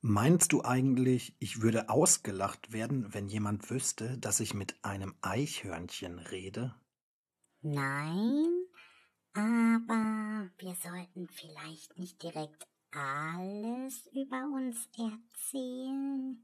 Meinst du eigentlich, ich würde ausgelacht werden, wenn jemand wüsste, dass ich mit einem Eichhörnchen rede? Nein, aber wir sollten vielleicht nicht direkt alles über uns erzählen.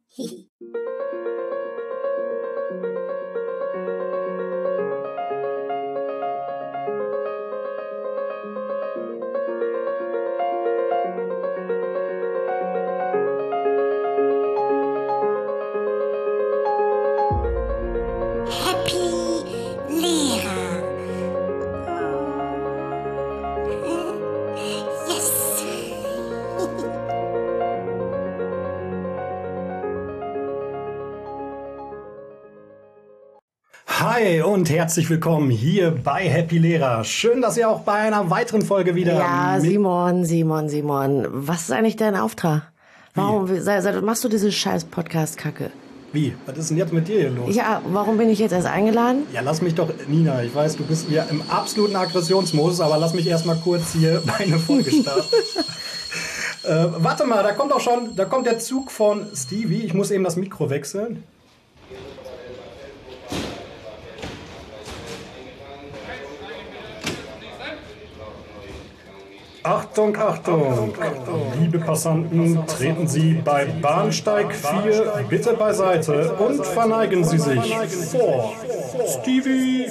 Happy Lehrer. Yes. Hi und herzlich willkommen hier bei Happy Lehrer. Schön, dass ihr auch bei einer weiteren Folge wieder Ja, Simon. Was ist eigentlich dein Auftrag? Warum machst du diese scheiß Podcast-Kacke? Wie? Was ist denn jetzt mit dir hier los? Ja, warum bin ich jetzt erst eingeladen? Ja, lass mich doch, Nina, ich weiß, du bist hier im absoluten Aggressionsmodus, aber lass mich erstmal kurz hier meine Folge starten. Warte mal, da kommt der Zug von Stevie. Ich muss eben das Mikro wechseln. Achtung, Achtung! Liebe Passanten, treten Sie bei Bahnsteig 4 bitte beiseite und verneigen Sie sich vor Stevie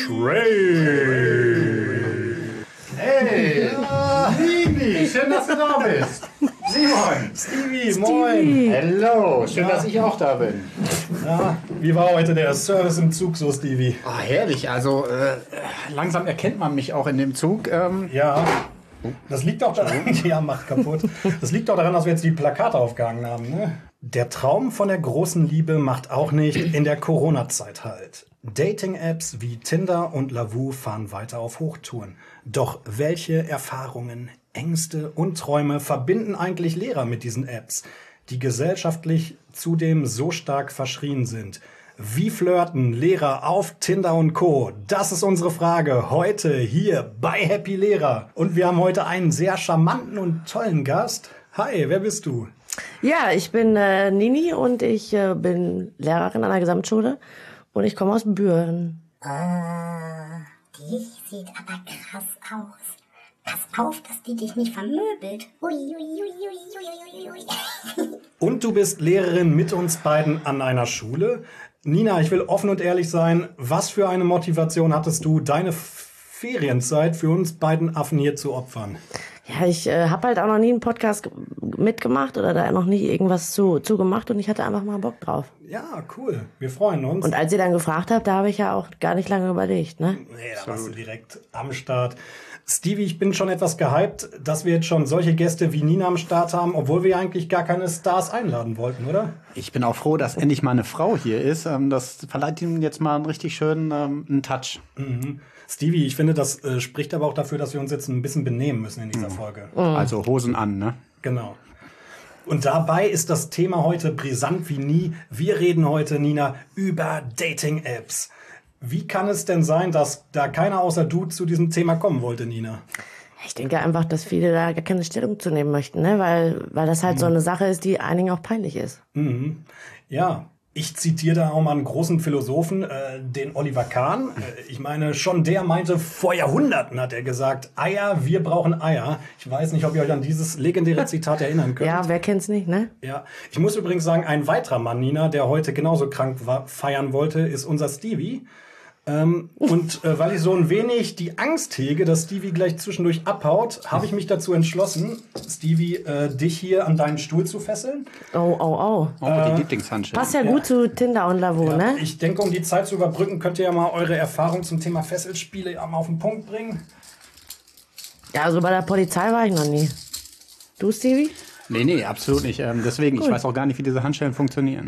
Train. Hey, Stevie, schön, dass du da bist. Simon. Stevie, moin! Hello, schön, dass ich auch da bin. Ja, wie war heute der Service im Zug so, Stevie? Ah, herrlich, also langsam erkennt man mich auch in dem Zug. Ja. Das liegt auch daran, ja, macht kaputt. Das liegt auch daran, dass wir jetzt die Plakate aufgehangen haben, ne? Der Traum von der großen Liebe macht auch nicht in der Corona-Zeit halt. Dating-Apps wie Tinder und Lavu fahren weiter auf Hochtouren. Doch welche Erfahrungen, Ängste und Träume verbinden eigentlich Lehrer mit diesen Apps, die gesellschaftlich zudem so stark verschrien sind? Wie flirten Lehrer auf Tinder und Co.? Das ist unsere Frage heute hier bei Happy Lehrer. Und wir haben heute einen sehr charmanten und tollen Gast. Hi, wer bist du? Ja, ich bin Nini und ich bin Lehrerin an der Gesamtschule und ich komme aus Büren. Die sieht aber krass aus. Pass auf, dass die dich nicht vermöbelt. Ui. Und du bist Lehrerin mit uns beiden an einer Schule. Nina, ich will offen und ehrlich sein. Was für eine Motivation hattest du, deine Ferienzeit für uns beiden Affen hier zu opfern? Ja, ich habe halt auch noch nie einen Podcast mitgemacht oder da noch nie irgendwas zu gemacht und ich hatte einfach mal Bock drauf. Ja, cool. Wir freuen uns. Und als ihr dann gefragt habt, da habe ich ja auch gar nicht lange überlegt, ne? Nee, da warst du direkt am Start. Stevie, ich bin schon etwas gehypt, dass wir jetzt schon solche Gäste wie Nina am Start haben, obwohl wir eigentlich gar keine Stars einladen wollten, oder? Ich bin auch froh, dass endlich mal eine Frau hier ist. Das verleiht ihm jetzt mal einen richtig schönen einen Touch. Mhm. Stevie, ich finde, das spricht aber auch dafür, dass wir uns jetzt ein bisschen benehmen müssen in dieser Folge. Also Hosen an, ne? Genau. Und dabei ist das Thema heute brisant wie nie. Wir reden heute, Nina, über Dating-Apps. Wie kann es denn sein, dass da keiner außer du zu diesem Thema kommen wollte, Nina? Ich denke einfach, dass viele da gar keine Stellung zu nehmen möchten, ne? Weil das halt so eine Sache ist, die einigen auch peinlich ist. Mhm. Ja, ich zitiere da auch mal einen großen Philosophen, den Oliver Kahn. Ich meine, schon der meinte, vor Jahrhunderten hat er gesagt, Eier, wir brauchen Eier. Ich weiß nicht, ob ihr euch an dieses legendäre Zitat erinnern könnt. Ja, wer kennt's nicht, ne? Ja, ich muss übrigens sagen, ein weiterer Mann, Nina, der heute genauso krank war, feiern wollte, ist unser Stevie. Weil ich so ein wenig die Angst hege, dass Stevie gleich zwischendurch abhaut, habe ich mich dazu entschlossen, Stevie, dich hier an deinen Stuhl zu fesseln. Oh. Die Lieblingshandschellen. Passt ja gut zu Tinder und Lavu, Ja, ne? ich denke, um die Zeit zu überbrücken, könnt ihr ja mal eure Erfahrung zum Thema Fesselspiele mal auf den Punkt bringen. Ja, also bei der Polizei war ich noch nie. Du, Stevie? Nee, absolut nicht. Deswegen, ich weiß auch gar nicht, wie diese Handschellen funktionieren.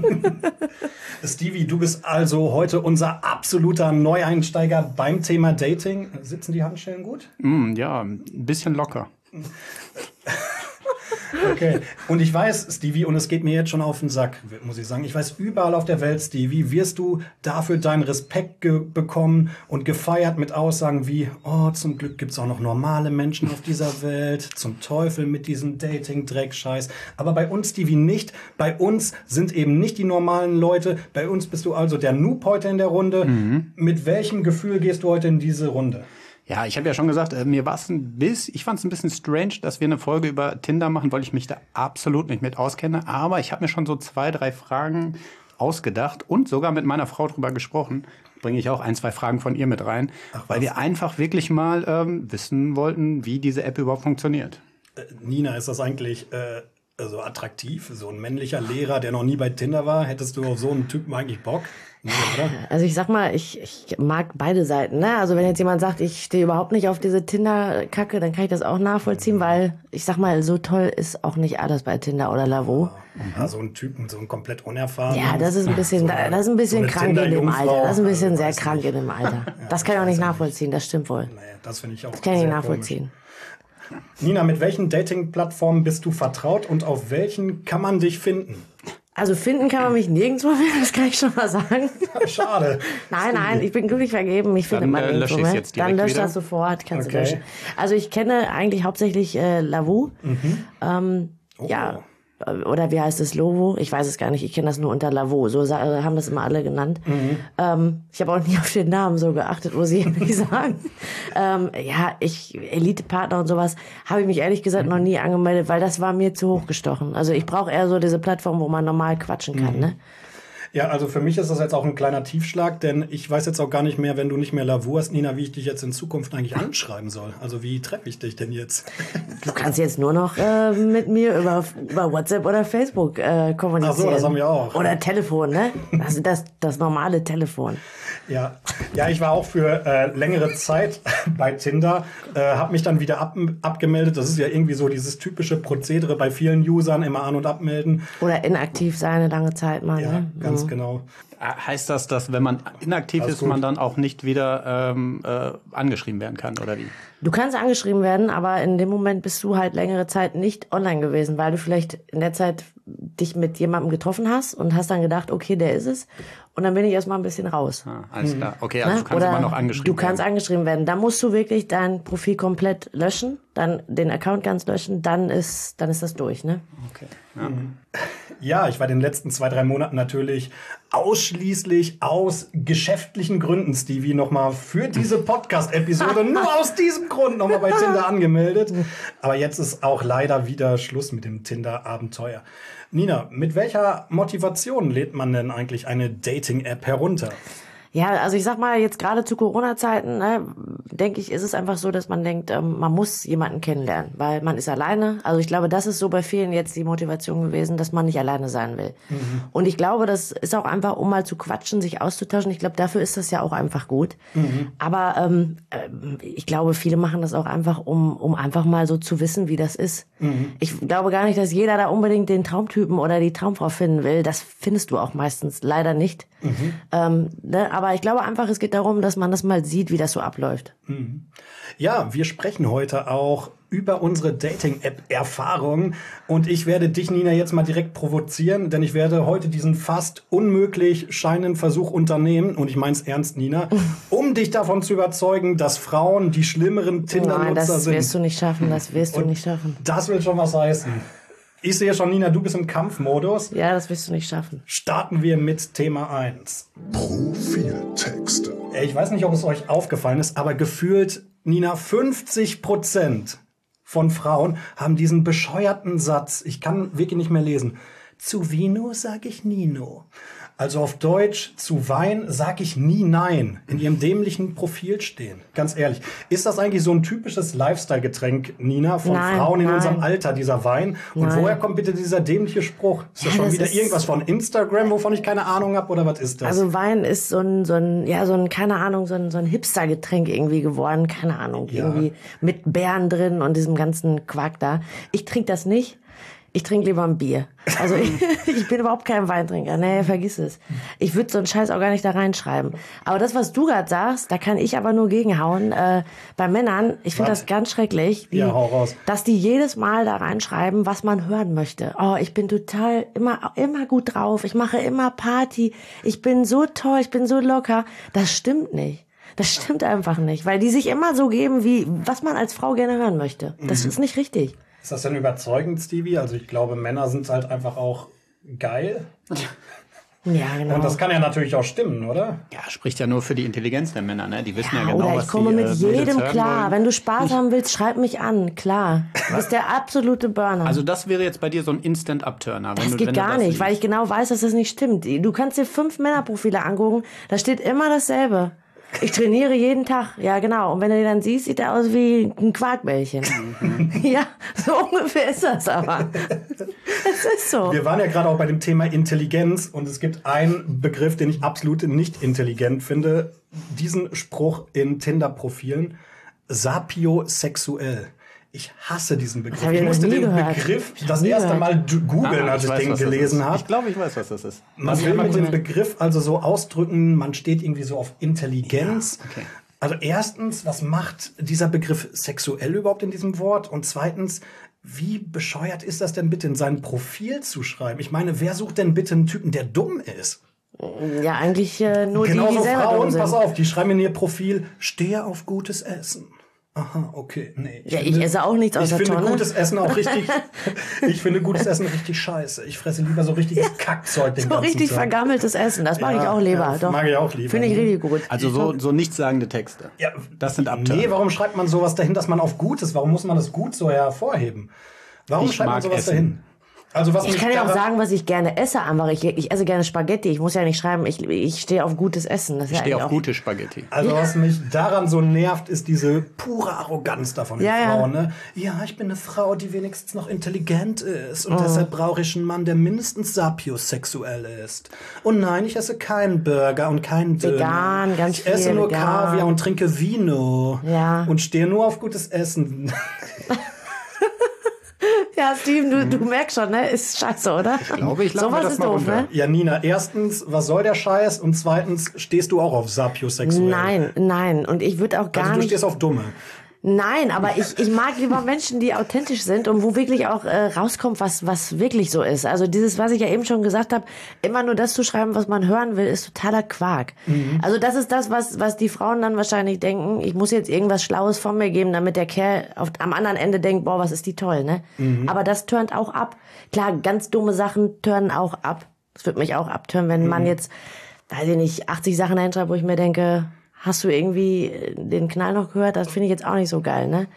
Stevie, du bist also heute unser absoluter Neueinsteiger beim Thema Dating. Sitzen die Handschellen gut? Ja, ein bisschen locker. Okay. Und ich weiß, Stevie, und es geht mir jetzt schon auf den Sack, muss ich sagen. Ich weiß, überall auf der Welt, Stevie, wirst du dafür deinen Respekt bekommen und gefeiert mit Aussagen wie, oh, zum Glück gibt's auch noch normale Menschen auf dieser Welt, zum Teufel mit diesem Dating-Dreck-Scheiß. Aber bei uns, Stevie, nicht. Bei uns sind eben nicht die normalen Leute. Bei uns bist du also der Noob heute in der Runde. Mit welchem Gefühl gehst du heute in diese Runde? Ja, ich habe ja schon gesagt, ich fand es ein bisschen strange, dass wir eine Folge über Tinder machen, weil ich mich da absolut nicht mit auskenne. Aber ich habe mir schon so 2, 3 Fragen ausgedacht und sogar mit meiner Frau drüber gesprochen. Bringe ich auch 1, 2 Fragen von ihr mit rein, weil wir einfach wirklich mal wissen wollten, wie diese App überhaupt funktioniert. Nina, ist das eigentlich so attraktiv? So ein männlicher Lehrer, der noch nie bei Tinder war? Hättest du auf so einen Typen eigentlich Bock? Nee, oder? Also ich sag mal, ich mag beide Seiten, ne? Also wenn jetzt jemand sagt, ich stehe überhaupt nicht auf diese Tinder-Kacke, dann kann ich das auch nachvollziehen, weil ich sag mal, so toll ist auch nicht alles bei Tinder oder Lavo. Ja, so ein Typen, so ein komplett unerfahren. Ja, das ist ein bisschen, das ist ein bisschen krank in dem Alter. Das ist ein bisschen sehr krank in dem Alter. Das kann ich auch nicht nachvollziehen, das stimmt wohl. Naja, das finde ich auch. Das kann ich nicht nachvollziehen. Nina, mit welchen Dating-Plattformen bist du vertraut und auf welchen kann man dich finden? Also finden kann man mich nirgendwo mehr, das kann ich schon mal sagen. Schade. Nein, ich bin glücklich vergeben, mich findet man nirgendwo mehr. Dann lösch wieder. das sofort, kannst du löschen. Also ich kenne eigentlich hauptsächlich Lavu. Ja, oder wie heißt es, Lovo? Ich weiß es gar nicht, ich kenne das nur unter Lavo, so haben das immer alle genannt. Ich habe auch nie auf den Namen so geachtet, muss ich ehrlich sagen. Elite-Partner und sowas, habe ich mich ehrlich gesagt noch nie angemeldet, weil das war mir zu hochgestochen. Also ich brauche eher so diese Plattform, wo man normal quatschen kann, ne? Ja, also für mich ist das jetzt auch ein kleiner Tiefschlag, denn ich weiß jetzt auch gar nicht mehr, wenn du nicht mehr Lavu hast, Nina, wie ich dich jetzt in Zukunft eigentlich anschreiben soll. Also wie treffe ich dich denn jetzt? Du kannst jetzt nur noch mit mir über WhatsApp oder Facebook kommunizieren. Ach so, das haben wir auch. Oder Telefon, ne? Das normale Telefon. Ja, ich war auch für längere Zeit bei Tinder, habe mich dann wieder abgemeldet. Das ist ja irgendwie so dieses typische Prozedere bei vielen Usern, immer an- und abmelden. Oder inaktiv sein eine lange Zeit mal, Ja, ne? ganz genau. Heißt das, dass wenn man inaktiv ist, man dann auch nicht wieder angeschrieben werden kann, oder wie? Du kannst angeschrieben werden, aber in dem Moment bist du halt längere Zeit nicht online gewesen, weil du vielleicht in der Zeit dich mit jemandem getroffen hast und hast dann gedacht, okay, der ist es. Und dann bin ich erstmal ein bisschen raus. Ah, alles klar. Okay, also du kannst Oder immer noch angeschrieben du kannst angeschrieben werden. Da musst du wirklich dein Profil komplett löschen, dann den Account ganz löschen, dann ist das durch, ne? Okay. Ja. Ja, ich war in den letzten 2, 3 Monaten natürlich ausschließlich aus geschäftlichen Gründen, Stevie, nochmal für diese Podcast-Episode nur aus diesem Grund nochmal bei Tinder angemeldet. Aber jetzt ist auch leider wieder Schluss mit dem Tinder-Abenteuer. Nina, mit welcher Motivation lädt man denn eigentlich eine Dating-App herunter? Ja, also ich sag mal, jetzt gerade zu Corona-Zeiten, ne, denke ich, ist es einfach so, dass man denkt, man muss jemanden kennenlernen, weil man ist alleine. Also ich glaube, das ist so bei vielen jetzt die Motivation gewesen, dass man nicht alleine sein will. Und ich glaube, das ist auch einfach, um mal zu quatschen, sich auszutauschen. Ich glaube, dafür ist das ja auch einfach gut. Aber ich glaube, viele machen das auch einfach, um einfach mal so zu wissen, wie das ist. Ich glaube gar nicht, dass jeder da unbedingt den Traumtypen oder die Traumfrau finden will. Das findest du auch meistens leider nicht. Ne? Aber ich glaube einfach, es geht darum, dass man das mal sieht, wie das so abläuft. Ja, wir sprechen heute auch über unsere Dating-App-Erfahrungen. Und ich werde dich, Nina, jetzt mal direkt provozieren, denn ich werde heute diesen fast unmöglich scheinenden Versuch unternehmen, und ich meine es ernst, Nina, um dich davon zu überzeugen, dass Frauen die schlimmeren Tinder-Nutzer sind. Nein, das wirst du nicht schaffen, das wirst du nicht schaffen. Das will schon was heißen. Ich sehe schon, Nina, du bist im Kampfmodus. Ja, das wirst du nicht schaffen. Starten wir mit Thema 1. Profiltexte. Ich weiß nicht, ob es euch aufgefallen ist, aber gefühlt, Nina, 50% von Frauen haben diesen bescheuerten Satz. Ich kann wirklich nicht mehr lesen. Zu Vino sag ich Nino. Also auf Deutsch, zu Wein sag ich nie nein. In ihrem dämlichen Profil stehen. Ganz ehrlich. Ist das eigentlich so ein typisches Lifestyle-Getränk, Nina, von Nein, Frauen in nein. unserem Alter, dieser Wein? Und Nein. woher kommt bitte dieser dämliche Spruch? Ist das Ja, schon das wieder ist- irgendwas von Instagram, wovon ich keine Ahnung habe? Oder was ist das? Also Wein ist so ein keine Ahnung, so ein Hipster-Getränk irgendwie geworden. Keine Ahnung, Ja. irgendwie mit Beeren drin und diesem ganzen Quark da. Ich trinke das nicht. Ich trinke lieber ein Bier. Also ich bin überhaupt kein Weintrinker. Nee, vergiss es. Ich würde so einen Scheiß auch gar nicht da reinschreiben. Aber das, was du gerade sagst, da kann ich aber nur gegenhauen. Bei Männern, ich finde das ganz schrecklich, Hau raus. dass die jedes Mal da reinschreiben, was man hören möchte. Oh, ich bin total immer gut drauf. Ich mache immer Party. Ich bin so toll, ich bin so locker. Das stimmt nicht. Das stimmt einfach nicht, weil die sich immer so geben, wie was man als Frau gerne hören möchte. Das ist nicht richtig. Ist das denn überzeugend, Stevie? Also ich glaube, Männer sind halt einfach auch geil. Ja, genau. Und das kann ja natürlich auch stimmen, oder? Ja, spricht ja nur für die Intelligenz der Männer, ne? Die wissen ja genau, Oder was ich komme die mit Mädels jedem hören klar. wollen. Wenn du Spaß haben willst, schreib mich an. Klar. Du bist der absolute Burner. Also das wäre jetzt bei dir so ein Instant-Upturner. das geht gar nicht, weil ich genau weiß, dass das nicht stimmt. Du kannst dir 5 Männerprofile angucken, da steht immer dasselbe. Ich trainiere jeden Tag. Ja, genau. Und wenn du den dann siehst, sieht er aus wie ein Quarkbällchen. Ja, so ungefähr ist das aber. Es ist so. Wir waren ja gerade auch bei dem Thema Intelligenz und es gibt einen Begriff, den ich absolut nicht intelligent finde. Diesen Spruch in Tinder-Profilen. Sapiosexuell. Ich hasse diesen Begriff. hab ich Ich noch musste nie den gehört. Begriff Noch das nie erste gehört. Mal googeln, als ich weiß, den was das gelesen ist. habe. Ich glaube, ich weiß, was das ist. Man will mit dem Begriff also so ausdrücken, man steht irgendwie so auf Intelligenz. Ja, okay. Also erstens, was macht dieser Begriff sexuell überhaupt in diesem Wort? Und zweitens, wie bescheuert ist das denn bitte in sein Profil zu schreiben? Ich meine, wer sucht denn bitte einen Typen, der dumm ist? Ja, eigentlich nur die Genauso selber dumm Frauen, sind. pass auf, die schreiben in ihr Profil, stehe auf gutes Essen. Aha, okay, nee. Ich esse auch nichts aus Ich der finde Tonne. gutes Essen auch richtig, ich finde gutes Essen richtig scheiße. Ich fresse lieber so richtiges Kackzeug den So ganzen richtig Tag. vergammeltes Essen, das mag ich auch lieber. Ja, Doch. mag ich auch lieber. Finde ich richtig gut. Also so nichtssagende Texte. Ja, Das sind Upturner. Nee, warum schreibt man sowas dahin, dass man auf Gutes? Warum muss man das Gut so hervorheben? Warum Ich schreibt man mag sowas Essen. dahin? Also was Ich mich kann ja auch daran- sagen, was ich gerne esse, einfach. Ich esse gerne Spaghetti. Ich muss ja nicht schreiben, ich stehe auf gutes Essen. Das ist Ich ja stehe eigentlich auf auch- gute Spaghetti. Also was mich daran so nervt, ist diese pure Arroganz da von den Ja, ja. Frauen. Ne? Ja, ich bin eine Frau, die wenigstens noch intelligent ist. Mhm. Und deshalb brauche ich einen Mann, der mindestens sapiosexuell ist. Und nein, ich esse keinen Burger und keinen Döner. Vegan, ganz Ich esse viel nur vegan. Kaviar und trinke Vino. Ja. Und stehe nur auf gutes Essen. Ja, Steven, du merkst schon, ne? Ist scheiße, oder? Ich glaube, ich lade mir Sowas das ist mal doof, runter. ne? Ja, Nina, erstens, was soll der Scheiß? Und zweitens, stehst du auch auf sapiosexuell? Nein. Und ich würde auch gar Also du nicht. stehst auf Dumme. Nein, aber ich mag lieber Menschen, die authentisch sind und wo wirklich auch rauskommt, was wirklich so ist. Also dieses, was ich ja eben schon gesagt habe, immer nur das zu schreiben, was man hören will, ist totaler Quark. Also das ist das, was die Frauen dann wahrscheinlich denken, ich muss jetzt irgendwas Schlaues von mir geben, damit der Kerl am anderen Ende denkt, boah, was ist die toll, ne? Aber das turnt auch ab. Klar, ganz dumme Sachen turnen auch ab. Das wird mich auch abtören, wenn man jetzt, weiß ich nicht, 80 Sachen hinschreibt, wo ich mir denke, hast du irgendwie den Knall noch gehört? Das finde ich jetzt auch nicht so geil, ne?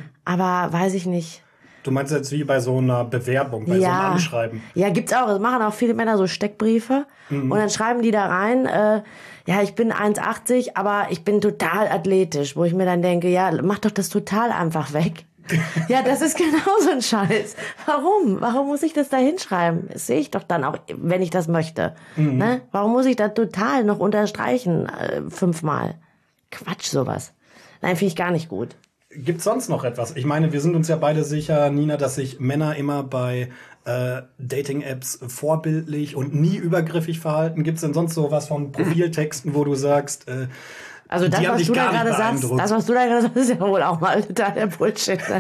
Aber weiß ich nicht. Du meinst jetzt wie bei so einer Bewerbung, bei so einem Anschreiben. Ja, gibt's auch. Das machen auch viele Männer so Steckbriefe. Und dann schreiben die da rein, ja, ich bin 1,80, aber ich bin total athletisch. Wo ich mir dann denke, ja, mach doch das total einfach weg. Ja, das ist genau so ein Scheiß. Warum? Warum muss ich das da hinschreiben? Das sehe ich doch dann auch, wenn ich das möchte. Ne? Warum muss ich da total noch unterstreichen 5-mal? Quatsch, sowas. Nein, finde ich gar nicht gut. Gibt's sonst noch etwas? Ich meine, wir sind uns ja beide sicher, Nina, dass sich Männer immer bei Dating-Apps vorbildlich und nie übergriffig verhalten. Gibt's denn sonst so was von Profiltexten, wo du sagst, Also das, die haben was dich du da gar nicht gerade sagst, beeindruckt? das, was du da gerade sagst, ist ja wohl auch mal totaler Bullshit. Ne?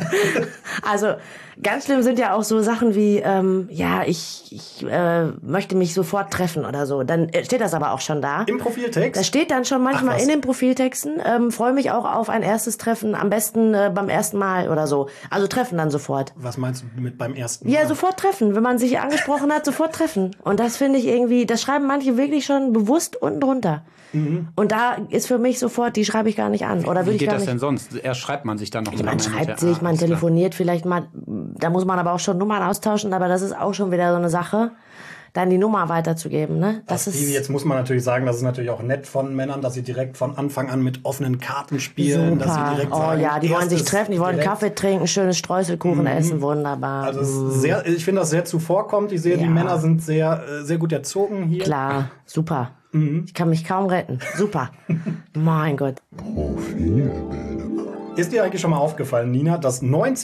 Also ganz schlimm sind ja auch so Sachen wie, ja, ich möchte mich sofort treffen oder so. Dann steht das aber auch schon da. Im Profiltext? Das steht dann schon manchmal Ach, was? in den Profiltexten. Freue mich auch auf ein erstes Treffen, am besten beim ersten Mal oder so. Also treffen dann sofort. Was meinst du mit beim ersten Mal? Ja, sofort treffen. Wenn man sich angesprochen hat, sofort treffen. Und das finde ich irgendwie, das schreiben manche wirklich schon bewusst unten drunter. Und da ist für mich sofort, die schreibe ich gar nicht an. Oder würde Wie ich geht gar das nicht. denn sonst? Erst schreibt man sich dann noch Man miteinander schreibt hinterher. sich, man Alles klar. telefoniert vielleicht mal. Da muss man aber auch schon Nummern austauschen, aber das ist auch schon wieder so eine Sache, dann die Nummer weiterzugeben, ne? Das ist Jetzt muss man natürlich sagen, das ist natürlich auch nett von Männern, dass sie direkt von Anfang an mit offenen Karten spielen. Dass sie super. direkt Oh sagen, ja, die wollen sich erstes treffen, die wollen direkt. Kaffee trinken, schönes Streuselkuchen essen, wunderbar. Also es ist sehr, ich finde das sehr zuvorkommt. Ich sehe, die Ja. Männer sind sehr, sehr gut erzogen hier. Klar, super. Ich kann mich kaum retten. Super. Mein Gott. Profilbilder. Ist dir eigentlich schon mal aufgefallen, Nina, dass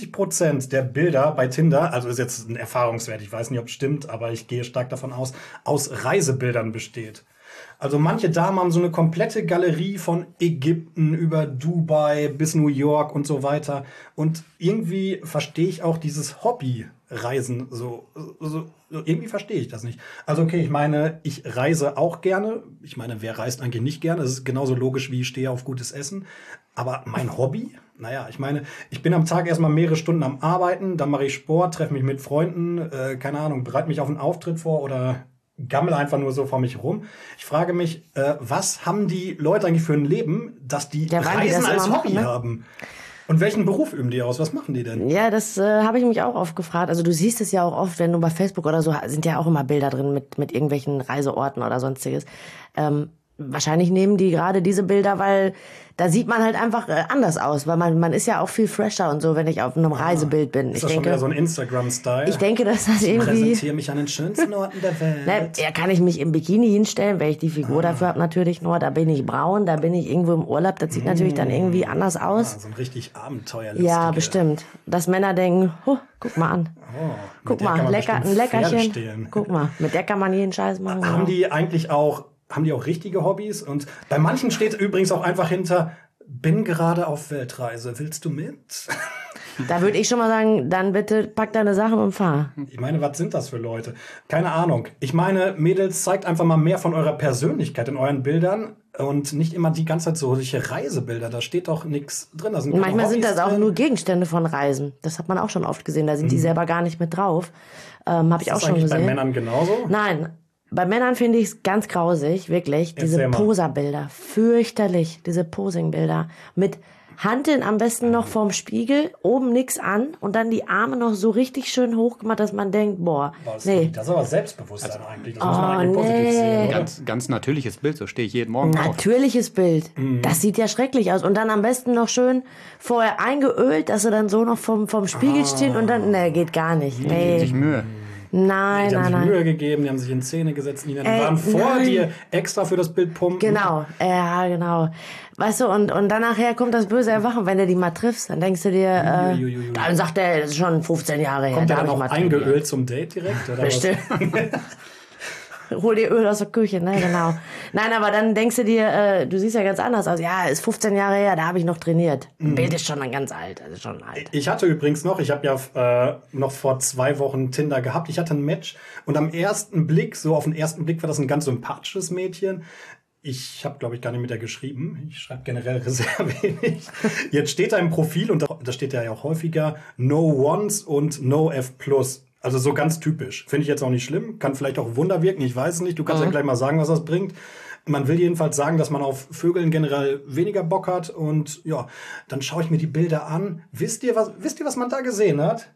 90% der Bilder bei Tinder, also ist jetzt ein Erfahrungswert, ich weiß nicht, ob es stimmt, aber ich gehe stark davon aus Reisebildern besteht. Also manche Damen haben so eine komplette Galerie von Ägypten über Dubai bis New York und so weiter. Und irgendwie verstehe ich auch dieses Hobby-Reisen so irgendwie verstehe ich das nicht. Also okay, ich meine, ich reise auch gerne. Ich meine, wer reist eigentlich nicht gerne? Das ist genauso logisch, wie ich stehe auf gutes Essen. Aber mein Hobby? Naja, ich meine, ich bin am Tag erstmal mehrere Stunden am Arbeiten, dann mache ich Sport, treffe mich mit Freunden, keine Ahnung, bereite mich auf einen Auftritt vor oder gammel einfach nur so vor mich rum. Ich frage mich, was haben die Leute eigentlich für ein Leben, dass die Reisen als Hobby haben? Und welchen Beruf üben die aus? Was machen die denn? Ja, das habe ich mich auch oft gefragt. Also du siehst es ja auch oft, wenn du bei Facebook oder so, sind ja auch immer Bilder drin mit irgendwelchen Reiseorten oder sonstiges. Wahrscheinlich nehmen die gerade diese Bilder, weil da sieht man halt einfach anders aus, weil man ist ja auch viel fresher und so, wenn ich auf einem Reisebild bin. Ist das schon wieder so ein Instagram-Style? Ich denke, dass das irgendwie... Ich präsentiere mich an den schönsten Orten der Welt. Ja, kann ich mich im Bikini hinstellen, weil ich die Figur dafür habe natürlich nur. Da bin ich braun, da bin ich irgendwo im Urlaub. Das sieht natürlich dann irgendwie anders aus. So ein richtig abenteuerlustiger. Ja, bestimmt. Dass Männer denken, guck mal an. Guck mal, ein Leckerchen. Guck mal, mit der kann man jeden Scheiß machen. Haben die eigentlich auch... Haben die auch richtige Hobbys? Und bei manchen steht übrigens auch einfach hinter, bin gerade auf Weltreise, willst du mit? Da würde ich schon mal sagen, dann bitte pack deine Sachen und fahr. Ich meine, was sind das für Leute? Keine Ahnung. Ich meine, Mädels, zeigt einfach mal mehr von eurer Persönlichkeit in euren Bildern und nicht immer die ganze Zeit solche Reisebilder. Da steht doch nichts drin. Da sind manchmal sind das auch nur Gegenstände von Reisen. Das hat man auch schon oft gesehen. Da sind die selber gar nicht mit drauf. Habe ich auch schon gesehen. Ist das bei Männern genauso? Nein. Bei Männern finde ich es ganz grausig, wirklich. Diese Poserbilder, fürchterlich, diese Posingbilder. Mit Hanteln am besten noch vorm Spiegel, oben nix an und dann die Arme noch so richtig schön hochgemacht, dass man denkt, nee. Das ist aber Selbstbewusstsein eigentlich. Das muss man eigentlich positiv sehen, oder? Ganz natürliches Bild, so stehe ich jeden Morgen auf. Natürliches Bild. Das sieht ja schrecklich aus. Und dann am besten noch schön vorher eingeölt, dass du dann so noch vom Spiegel stehen und dann, geht gar nicht. Die geben sich Mühe. Nein, die haben sich Mühe gegeben, die haben sich in Szene gesetzt, die waren vor dir extra für das Bild pumpen. Genau, ja, genau. Weißt du, und dann nachher kommt das böse Erwachen, wenn du die mal triffst, dann denkst du dir, dann sagt er, das ist schon 15 Jahre her. Kommt der dann auch eingeölt zum Date direkt? Oder bestimmt. Hol dir Öl aus der Küche, ne, genau. Nein, aber dann denkst du dir, du siehst ja ganz anders aus. Ja, ist 15 Jahre her, da habe ich noch trainiert. Bild ist schon ganz alt, also schon alt. Ich hatte übrigens ich habe ja noch vor 2 Wochen Tinder gehabt. Ich hatte ein Match und auf den ersten Blick war das ein ganz sympathisches Mädchen. Ich habe, glaube ich, gar nicht mit der geschrieben. Ich schreibe generell sehr wenig. Jetzt steht da im Profil, und da steht ja auch häufiger, No Ones und No F+. Also so ganz typisch. Finde ich jetzt auch nicht schlimm. Kann vielleicht auch ein Wunder wirken. Ich weiß es nicht. Du kannst ja gleich mal sagen, was das bringt. Man will jedenfalls sagen, dass man auf Vögeln generell weniger Bock hat. Und ja, dann schaue ich mir die Bilder an. Wisst ihr, was man da gesehen hat?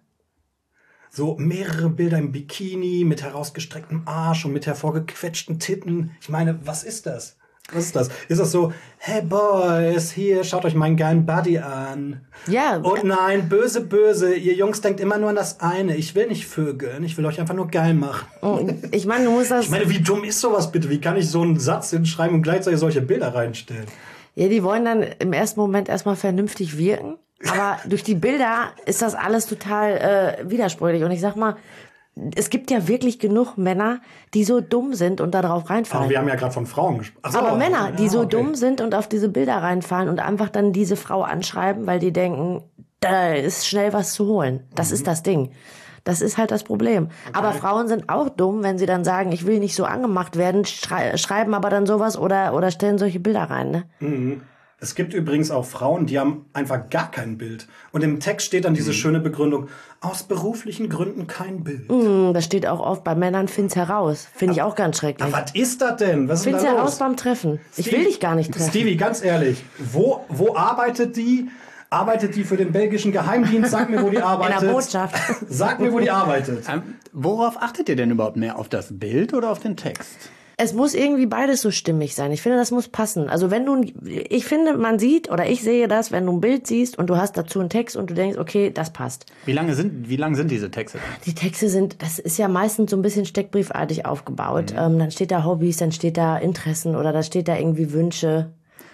So mehrere Bilder im Bikini mit herausgestrecktem Arsch und mit hervorgequetschten Titten. Ich meine, was ist das? Was ist das? Ist das so, hey Boys, hier, schaut euch meinen geilen Buddy an. Ja. Und nein, böse, ihr Jungs denkt immer nur an das eine. Ich will nicht vögeln, ich will euch einfach nur geil machen. Ich meine, du musst das... Ich meine, wie dumm ist sowas bitte? Wie kann ich so einen Satz hinschreiben und gleichzeitig solche Bilder reinstellen? Ja, die wollen dann im ersten Moment erstmal vernünftig wirken. Aber durch die Bilder ist das alles total widersprüchlich. Und ich sag mal, es gibt ja wirklich genug Männer, die so dumm sind und da drauf reinfallen. Aber wir haben ja gerade von Frauen gesprochen. Aber Männer, die so dumm sind und auf diese Bilder reinfallen und einfach dann diese Frau anschreiben, weil die denken, da ist schnell was zu holen. Das ist das Ding. Das ist halt das Problem. Okay. Aber Frauen sind auch dumm, wenn sie dann sagen, ich will nicht so angemacht werden, schreiben aber dann sowas oder stellen solche Bilder rein. Ne? Mhm. Es gibt übrigens auch Frauen, die haben einfach gar kein Bild. Und im Text steht dann diese schöne Begründung, aus beruflichen Gründen kein Bild. Das steht auch oft bei Männern, find's heraus. Finde ich auch ganz schrecklich. Aber was ist das denn? Was ist find's da los? Heraus beim Treffen. Ich will dich gar nicht treffen. Stevie, ganz ehrlich, wo arbeitet die? Arbeitet die für den belgischen Geheimdienst? Sag mir, wo die arbeitet. In der Botschaft. Sag mir, wo die arbeitet. Worauf achtet ihr denn überhaupt mehr? Auf das Bild oder auf den Text? Es muss irgendwie beides so stimmig sein. Ich finde, das muss passen. Also ich finde, man sieht oder ich sehe das, wenn du ein Bild siehst und du hast dazu einen Text und du denkst, okay, das passt. Wie lang sind diese Texte? Die Texte das ist ja meistens so ein bisschen steckbriefartig aufgebaut. Dann steht da Hobbys, dann steht da Interessen oder da steht da irgendwie Wünsche.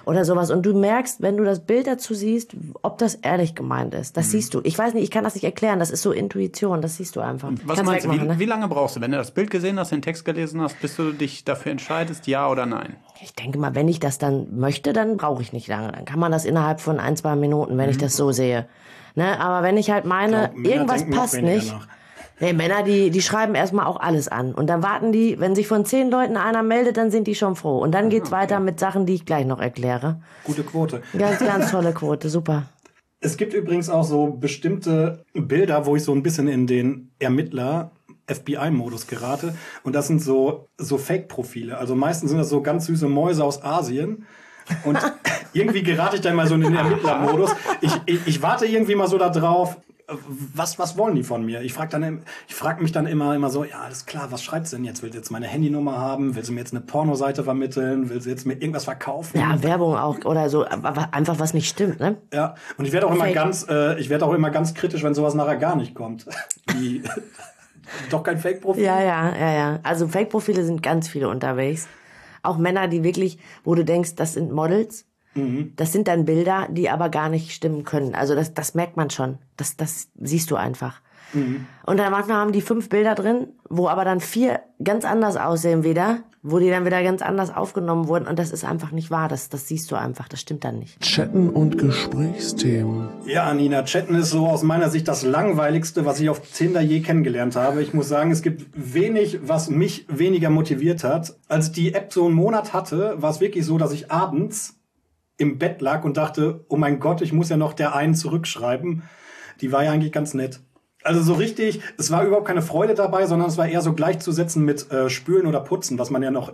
oder sowas. Und du merkst, wenn du das Bild dazu siehst, ob das ehrlich gemeint ist. Das siehst du. Ich weiß nicht, ich kann das nicht erklären. Das ist so Intuition. Das siehst du einfach. Was Kannst meinst du, wegmachen, ne? wie lange brauchst du, wenn du das Bild gesehen hast, den Text gelesen hast, bis du dich dafür entscheidest, ja oder nein? Ich denke mal, wenn ich das dann möchte, dann brauche ich nicht lange. Dann kann man das innerhalb von 1-2 Minuten, wenn ich das so sehe. Ne? Aber wenn ich halt meine, irgendwas passt nicht. Nee, Männer, die schreiben erstmal auch alles an. Und dann warten die, wenn sich von 10 Leuten einer meldet, dann sind die schon froh. Und dann geht's weiter mit Sachen, die ich gleich noch erkläre. Gute Quote. Ganz, ganz tolle Quote, super. Es gibt übrigens auch so bestimmte Bilder, wo ich so ein bisschen in den Ermittler FBI-Modus gerate. Und das sind so Fake-Profile. Also meistens sind das so ganz süße Mäuse aus Asien. Und irgendwie gerate ich dann mal so in den Ermittler-Modus. Ich warte irgendwie mal so da drauf. Was wollen die von mir? Ich frag mich dann immer so, ja, alles klar, was schreibt sie denn jetzt? Will sie jetzt meine Handynummer haben? Will sie mir jetzt eine Pornoseite vermitteln? Will sie jetzt mir irgendwas verkaufen? Ja, Werbung auch oder so, aber einfach was nicht stimmt, ne? Ja, und ich werde auch immer ganz kritisch, wenn sowas nachher gar nicht kommt. Doch kein Fake-Profil? Ja. Also Fake-Profile sind ganz viele unterwegs. Auch Männer, die wirklich, wo du denkst, das sind Models. Das sind dann Bilder, die aber gar nicht stimmen können. Also das merkt man schon. Das siehst du einfach. Und dann manchmal haben die 5 Bilder drin, wo aber dann 4 ganz anders aussehen wieder, wo die dann wieder ganz anders aufgenommen wurden. Und das ist einfach nicht wahr. Das siehst du einfach. Das stimmt dann nicht. Chatten und Gesprächsthemen. Ja, Nina, Chatten ist so aus meiner Sicht das Langweiligste, was ich auf Tinder je kennengelernt habe. Ich muss sagen, es gibt wenig, was mich weniger motiviert hat. Als ich die App so einen Monat hatte, war es wirklich so, dass ich abends im Bett lag und dachte, oh mein Gott, ich muss ja noch der einen zurückschreiben. Die war ja eigentlich ganz nett. Also so richtig, es war überhaupt keine Freude dabei, sondern es war eher so gleichzusetzen mit Spülen oder Putzen, was man ja noch,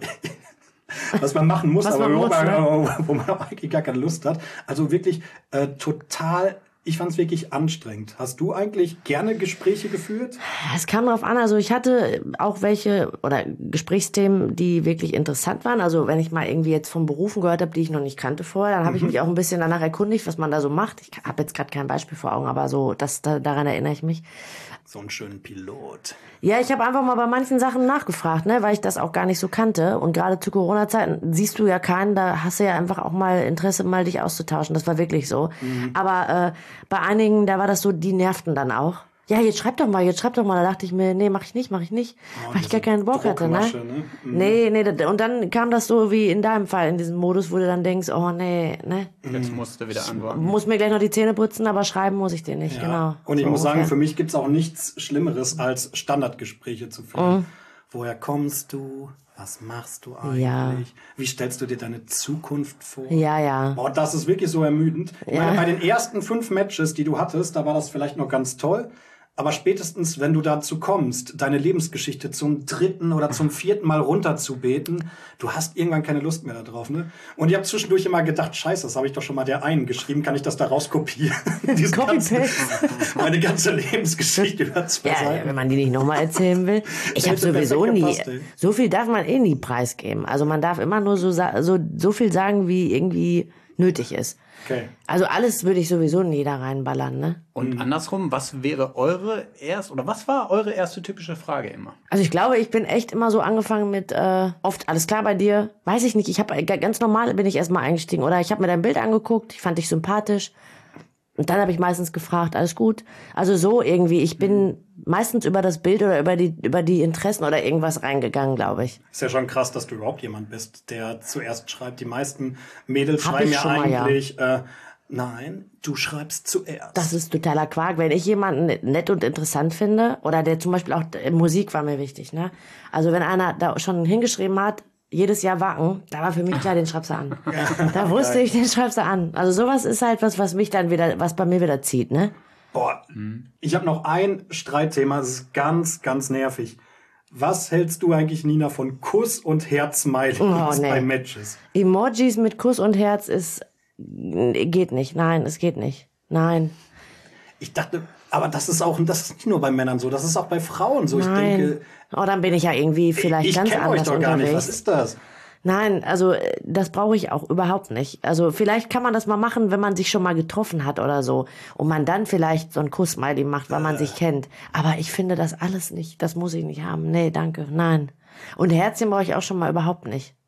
was man machen muss, aber wo man auch eigentlich gar keine Lust hat. Also wirklich total, ich fand es wirklich anstrengend. Hast du eigentlich gerne Gespräche geführt? Es kam drauf an, also ich hatte auch welche oder Gesprächsthemen, die wirklich interessant waren. Also wenn ich mal irgendwie jetzt von Berufen gehört habe, die ich noch nicht kannte vorher, dann habe ich mich auch ein bisschen danach erkundigt, was man da so macht. Ich habe jetzt gerade kein Beispiel vor Augen, aber so daran erinnere ich mich. So einen schönen Pilot. Ja, ich habe einfach mal bei manchen Sachen nachgefragt, ne, weil ich das auch gar nicht so kannte. Und gerade zu Corona-Zeiten siehst du ja keinen, da hast du ja einfach auch mal Interesse, mal dich auszutauschen. Das war wirklich so. Aber bei einigen, da war das so, die nervten dann auch. Ja, jetzt schreib doch mal. Da dachte ich mir, nee, mach ich nicht. Weil ich gar keinen Bock hatte, ne? Nee, und dann kam das so wie in deinem Fall, in diesem Modus, wo du dann denkst, oh nee, ne? Jetzt musst du wieder antworten. Muss mir gleich noch die Zähne putzen, aber schreiben muss ich dir nicht, genau. Und ich so muss sagen, ungefähr. für mich gibt's auch nichts Schlimmeres, als Standardgespräche zu führen. Woher kommst du? Was machst du eigentlich? Ja. Wie stellst du dir deine Zukunft vor? Ja. Boah, das ist wirklich so ermüdend. Ich meine, bei den ersten 5 Matches, die du hattest, da war das vielleicht noch ganz toll. Aber spätestens, wenn du dazu kommst, deine Lebensgeschichte zum 3. oder zum 4. Mal runterzubeten, du hast irgendwann keine Lust mehr darauf, ne? Und ich habe zwischendurch immer gedacht, scheiße, das habe ich doch schon mal der einen geschrieben, kann ich das da rauskopieren? Meine ganze Lebensgeschichte über 2 Ja, Seiten. wenn man die nicht nochmal erzählen will. Ich habe Hätte sowieso perfekt nie, gepasst, ey. so viel darf man eh nie preisgeben. Also man darf immer nur so viel sagen, wie irgendwie nötig ist. Okay. Also alles würde ich sowieso nie da reinballern, ne? Und andersrum, was war eure erste typische Frage immer? Also ich glaube, ich bin echt immer so angefangen mit oft alles klar bei dir. Weiß ich nicht, ganz normal bin ich erstmal eingestiegen. Oder ich habe mir dein Bild angeguckt, ich fand dich sympathisch. Und dann habe ich meistens gefragt, alles gut? Also so irgendwie, ich bin meistens über das Bild oder über die Interessen oder irgendwas reingegangen, glaube ich. Ist ja schon krass, dass du überhaupt jemand bist, der zuerst schreibt. Die meisten Mädels Hab schreiben ich ja schon mal, eigentlich, nein, du schreibst zuerst. Das ist totaler Quark. Wenn ich jemanden nett und interessant finde, oder der zum Beispiel auch, Musik war mir wichtig, ne? Also wenn einer da schon hingeschrieben hat, jedes Jahr Wacken, da war für mich klar, den schreibst du an. Da wusste ich, den schreibst du an. Also sowas ist halt was bei mir wieder zieht, ne? Boah, ich habe noch ein Streitthema, das ist ganz, ganz nervig. Was hältst du eigentlich, Nina, von Kuss- und Herz-Smileys bei Matches? Emojis mit Kuss und Herz geht nicht. Nein, es geht nicht. Nein. Ich dachte, aber das ist nicht nur bei Männern so, das ist auch bei Frauen so. Nein. Ich denke, Dann bin ich ja irgendwie vielleicht ganz ich kenne anders euch doch gar unterwegs. nicht. Was ist das? Nein, also das brauche ich auch überhaupt nicht. Also vielleicht kann man das mal machen, wenn man sich schon mal getroffen hat oder so. Und man dann vielleicht so ein Kuss-Smiley macht, weil man sich kennt. Aber ich finde das alles nicht. Das muss ich nicht haben. Nee, danke. Nein. Und Herzchen brauche ich auch schon mal überhaupt nicht.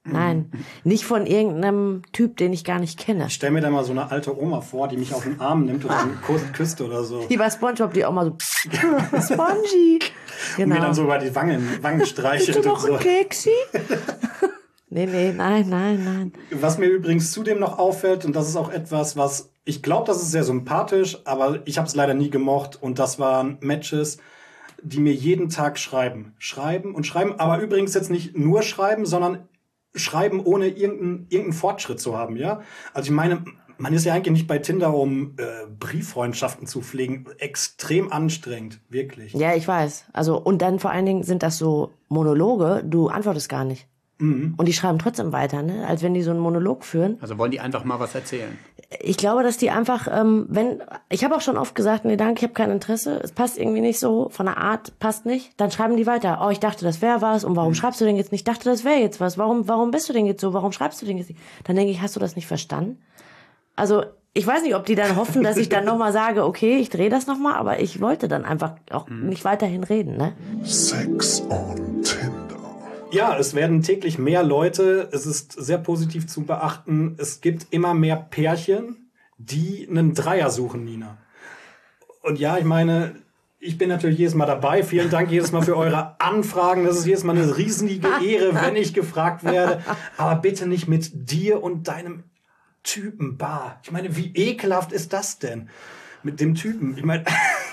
Nein. Nicht von irgendeinem Typ, den ich gar nicht kenne. Ich stell mir da mal so eine alte Oma vor, die mich auf den Arm nimmt und dann küsst oder so. Wie bei SpongeBob, die auch mal so Spongy. Und mir dann so über die Wangen streichelt Bist du und noch so. ein Keksi? Nee, nein. Was mir übrigens zudem noch auffällt, und das ist auch etwas, was ich glaube, das ist sehr sympathisch, aber ich habe es leider nie gemocht, und das waren Matches, die mir jeden Tag schreiben, aber übrigens jetzt nicht nur schreiben, sondern schreiben, ohne irgendeinen Fortschritt zu haben, ja? Also ich meine, man ist ja eigentlich nicht bei Tinder, um Brieffreundschaften zu pflegen. Extrem anstrengend, wirklich. Ja, ich weiß. Also, und dann vor allen Dingen sind das so Monologe, du antwortest gar nicht. Und die schreiben trotzdem weiter, ne? Als wenn die so einen Monolog führen. Also wollen die einfach mal was erzählen? Ich glaube, dass die einfach, ich habe auch schon oft gesagt, nee, danke, ich habe kein Interesse, es passt irgendwie nicht so, von der Art passt nicht, dann schreiben die weiter. Oh, ich dachte, das wäre was, und warum schreibst du denn jetzt nicht? Ich dachte, das wäre jetzt was. Warum bist du denn jetzt so? Warum schreibst du denn jetzt nicht? Dann denke ich, hast du das nicht verstanden? Also, ich weiß nicht, ob die dann hoffen, dass ich dann nochmal sage, okay, ich drehe das nochmal, aber ich wollte dann einfach auch nicht weiterhin reden, ne? Sex on Tinder. Ja, es werden täglich mehr Leute. Es ist sehr positiv zu beachten. Es gibt immer mehr Pärchen, die einen Dreier suchen, Nina. Und ja, ich meine, ich bin natürlich jedes Mal dabei. Vielen Dank jedes Mal für eure Anfragen. Das ist jedes Mal eine riesige Ehre, wenn ich gefragt werde. Aber bitte nicht mit dir und deinem Typen. Bah. Ich meine, wie ekelhaft ist das denn? Mit dem Typen. Ich meine...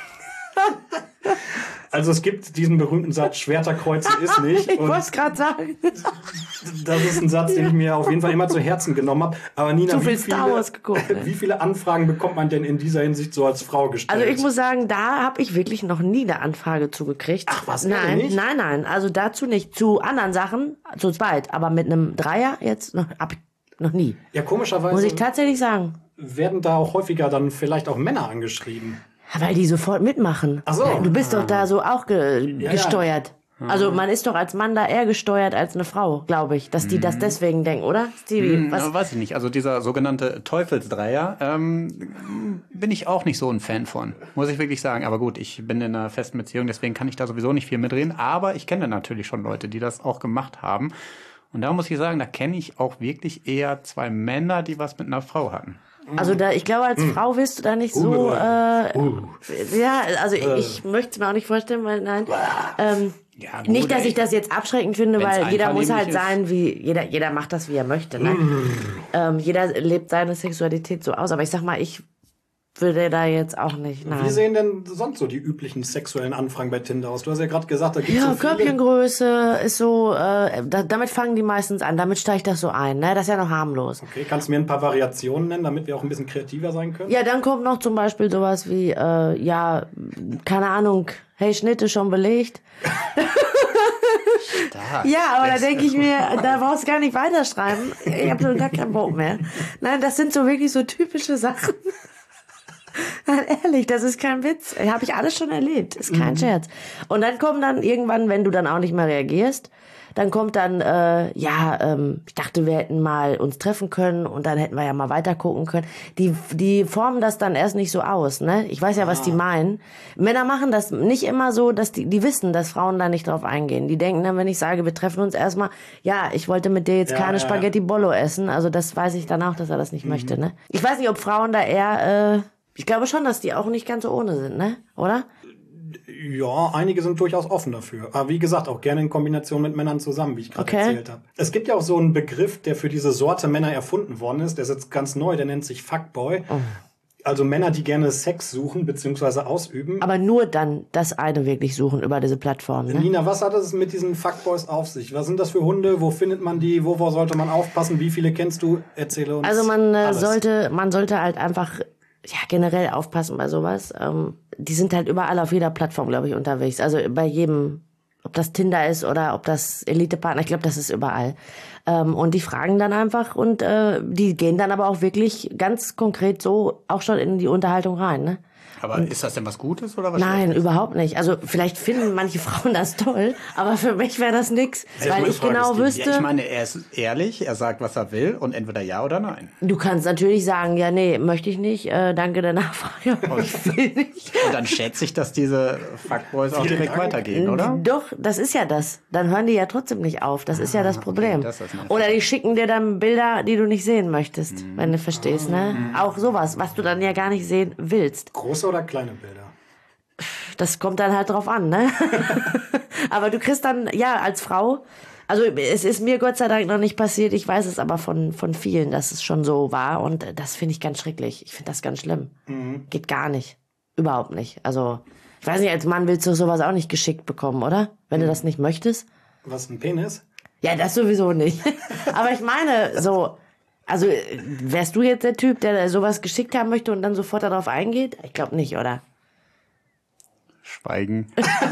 Also es gibt diesen berühmten Satz, Schwerterkreuzen ist nicht. Ich wollte es gerade sagen. Das ist ein Satz, den ich mir auf jeden Fall immer zu Herzen genommen habe. Aber Nina, Zu viel Star Wars geguckt, ne? Wie viele Anfragen bekommt man denn in dieser Hinsicht so als Frau gestellt? Also ich muss sagen, da habe ich wirklich noch nie eine Anfrage zugekriegt. Ach was, nein, nicht? Nein, also dazu nicht. Zu anderen Sachen, zu zweit, aber mit einem Dreier jetzt noch nie. Ja, komischerweise Muss ich tatsächlich sagen. werden da auch häufiger dann vielleicht auch Männer angeschrieben. Weil die sofort mitmachen. Ach so. Du bist doch da so auch gesteuert. Also man ist doch als Mann da eher gesteuert als eine Frau, glaube ich. Dass die das deswegen denken, oder? Stevie, was? Weiß ich nicht. Also dieser sogenannte Teufelsdreier bin ich auch nicht so ein Fan von. Muss ich wirklich sagen. Aber gut, ich bin in einer festen Beziehung, deswegen kann ich da sowieso nicht viel mitreden. Aber ich kenne natürlich schon Leute, die das auch gemacht haben. Und da muss ich sagen, da kenne ich auch wirklich eher zwei Männer, die was mit einer Frau hatten. Also da, ich glaube, als Frau wirst du da nicht so, ja, also ich möchte es mir auch nicht vorstellen, weil nein, Ja, gut, nicht, dass ich das jetzt abschreckend finde, Wenn's weil jeder muss halt einvernehmlich sein, wie, jeder macht das, wie er möchte, ne? Jeder lebt seine Sexualität so aus, aber ich sag mal, ich würde da jetzt auch nicht, nein. Wie sehen denn sonst so die üblichen sexuellen Anfragen bei Tinder aus? Du hast ja gerade gesagt, da gibt es Ja, so viele. Körbchengröße ist so, damit fangen die meistens an, damit steigt das so ein, ne? Das ist ja noch harmlos. Okay, kannst du mir ein paar Variationen nennen, damit wir auch ein bisschen kreativer sein können? Ja, dann kommt noch zum Beispiel sowas wie, ja, keine Ahnung, hey, Schnitte schon belegt. Ja, aber da denke ich mir, da brauchst du gar nicht weiterschreiben. Ich habe nur gar keinen Bock mehr. Nein, das sind so wirklich so typische Sachen. Nein, ehrlich, das ist kein Witz. Habe ich alles schon erlebt. Ist kein Scherz. Und dann kommt dann irgendwann, wenn du dann auch nicht mehr reagierst, dann kommt dann, ich dachte, wir hätten mal uns treffen können und dann hätten wir ja mal weiter gucken können. Die formen das dann erst nicht so aus, ne? Ich weiß ja, was die meinen. Männer machen das nicht immer so, dass die wissen, dass Frauen da nicht drauf eingehen. Die denken dann, wenn ich sage, wir treffen uns erstmal, ja, ich wollte mit dir jetzt keine Spaghetti Bollo essen. Also das weiß ich dann auch, dass er das nicht möchte, ne? Ich weiß nicht, ob Frauen da eher, ich glaube schon, dass die auch nicht ganz so ohne sind, ne? Oder? Ja, einige sind durchaus offen dafür. Aber wie gesagt, auch gerne in Kombination mit Männern zusammen, wie ich gerade erzählt habe. Es gibt ja auch so einen Begriff, der für diese Sorte Männer erfunden worden ist. Der ist jetzt ganz neu, der nennt sich Fuckboy. Oh. Also Männer, die gerne Sex suchen bzw. ausüben. Aber nur dann das eine wirklich suchen über diese Plattform, ne? Nina, was hat es mit diesen Fuckboys auf sich? Was sind das für Hunde? Wo findet man die? Wovor sollte man aufpassen? Wie viele kennst du? Erzähle uns. Also man alles. sollte halt einfach generell aufpassen bei sowas. Die sind halt überall auf jeder Plattform, glaube ich, unterwegs. Also bei jedem, ob das Tinder ist oder ob das Elite-Partner, ich glaube, das ist überall. Und die fragen dann einfach und die gehen dann aber auch wirklich ganz konkret so auch schon in die Unterhaltung rein, ne? Aber ist das denn was Gutes oder was Nein, Schlechtes? überhaupt nicht. Also vielleicht finden manche Frauen das toll, aber für mich wäre das nix, weil ich genau wüsste... Ja, ich meine, er ist ehrlich, er sagt, was er will und entweder ja oder nein. Du kannst natürlich sagen, ja, nee, möchte ich nicht, danke der Nachfrage, aber ich will nicht. Und dann schätze ich, dass diese Fuckboys auch direkt weitergehen, oder? Doch, das ist ja das. Dann hören die ja trotzdem nicht auf. Das ist ja das Problem. das ist nervig. Oder die schicken dir dann Bilder, die du nicht sehen möchtest, wenn du verstehst, ne? Auch sowas, was du dann ja gar nicht sehen willst. Große oder kleine Bilder? Das kommt dann halt drauf an, ne? Aber du kriegst dann, ja, als Frau, also es ist mir Gott sei Dank noch nicht passiert, ich weiß es aber von vielen, dass es schon so war und das finde ich ganz schrecklich. Ich finde das ganz schlimm. Geht gar nicht. Überhaupt nicht. Also, ich weiß nicht, als Mann willst du sowas auch nicht geschickt bekommen, oder? Wenn du das nicht möchtest. Was, ein Penis? Ja, das sowieso nicht. Aber ich meine, so, also wärst du jetzt der Typ, der sowas geschickt haben möchte und dann sofort darauf eingeht? Ich glaube nicht, oder? Schweigen.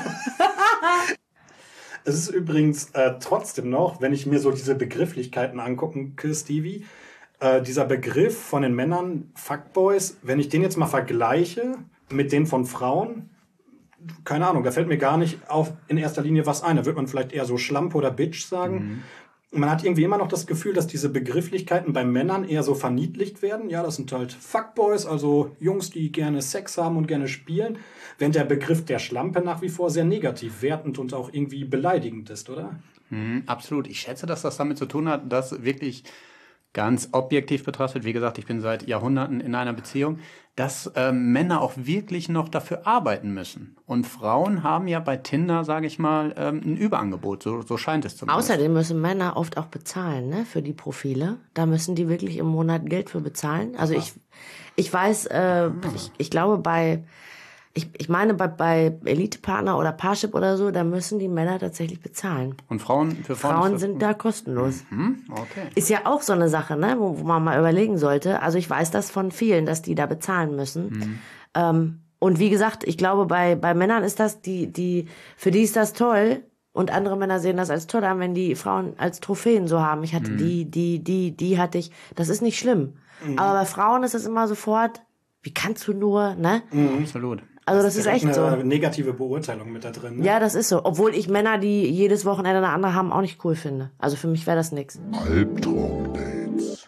Es ist übrigens trotzdem noch, wenn ich mir so diese Begrifflichkeiten angucke, Stevie, dieser Begriff von den Männern, Fuckboys, wenn ich den jetzt mal vergleiche mit den von Frauen, keine Ahnung, da fällt mir gar nicht auf in erster Linie was ein. Da wird man vielleicht eher so Schlampe oder Bitch sagen. Und man hat irgendwie immer noch das Gefühl, dass diese Begrifflichkeiten bei Männern eher so verniedlicht werden. Ja, das sind halt Fuckboys, also Jungs, die gerne Sex haben und gerne spielen. Während der Begriff der Schlampe nach wie vor sehr negativ wertend und auch irgendwie beleidigend ist, oder? Absolut. Ich schätze, dass das damit zu tun hat, dass wirklich ganz objektiv betrachtet, wie gesagt, ich bin seit Jahrhunderten in einer Beziehung, dass Männer auch wirklich noch dafür arbeiten müssen. Und Frauen haben ja bei Tinder, sage ich mal, ein Überangebot, so scheint es zumindest. Außerdem müssen Männer oft auch bezahlen, ne, für die Profile. Da müssen die wirklich im Monat Geld für bezahlen. Also ich weiß, ich glaube ich meine bei Elite-Partner oder Parship oder so, da müssen die Männer tatsächlich bezahlen. Und Frauen Frauen sind da kostenlos. Okay. Ist ja auch so eine Sache, ne, wo man mal überlegen sollte. Also ich weiß das von vielen, dass die da bezahlen müssen. Und wie gesagt, ich glaube, bei Männern ist das, für die ist das toll. Und andere Männer sehen das als toll an, wenn die Frauen als Trophäen so haben. Ich hatte die hatte ich. Das ist nicht schlimm. Aber bei Frauen ist das immer sofort, wie kannst du nur, ne? Absolut. Also das ist echt eine so. negative Beurteilung mit da drin. Ne? Ja, das ist so. Obwohl ich Männer, die jedes Wochenende eine andere haben, auch nicht cool finde. Also für mich wäre das nix. Albtraumdates.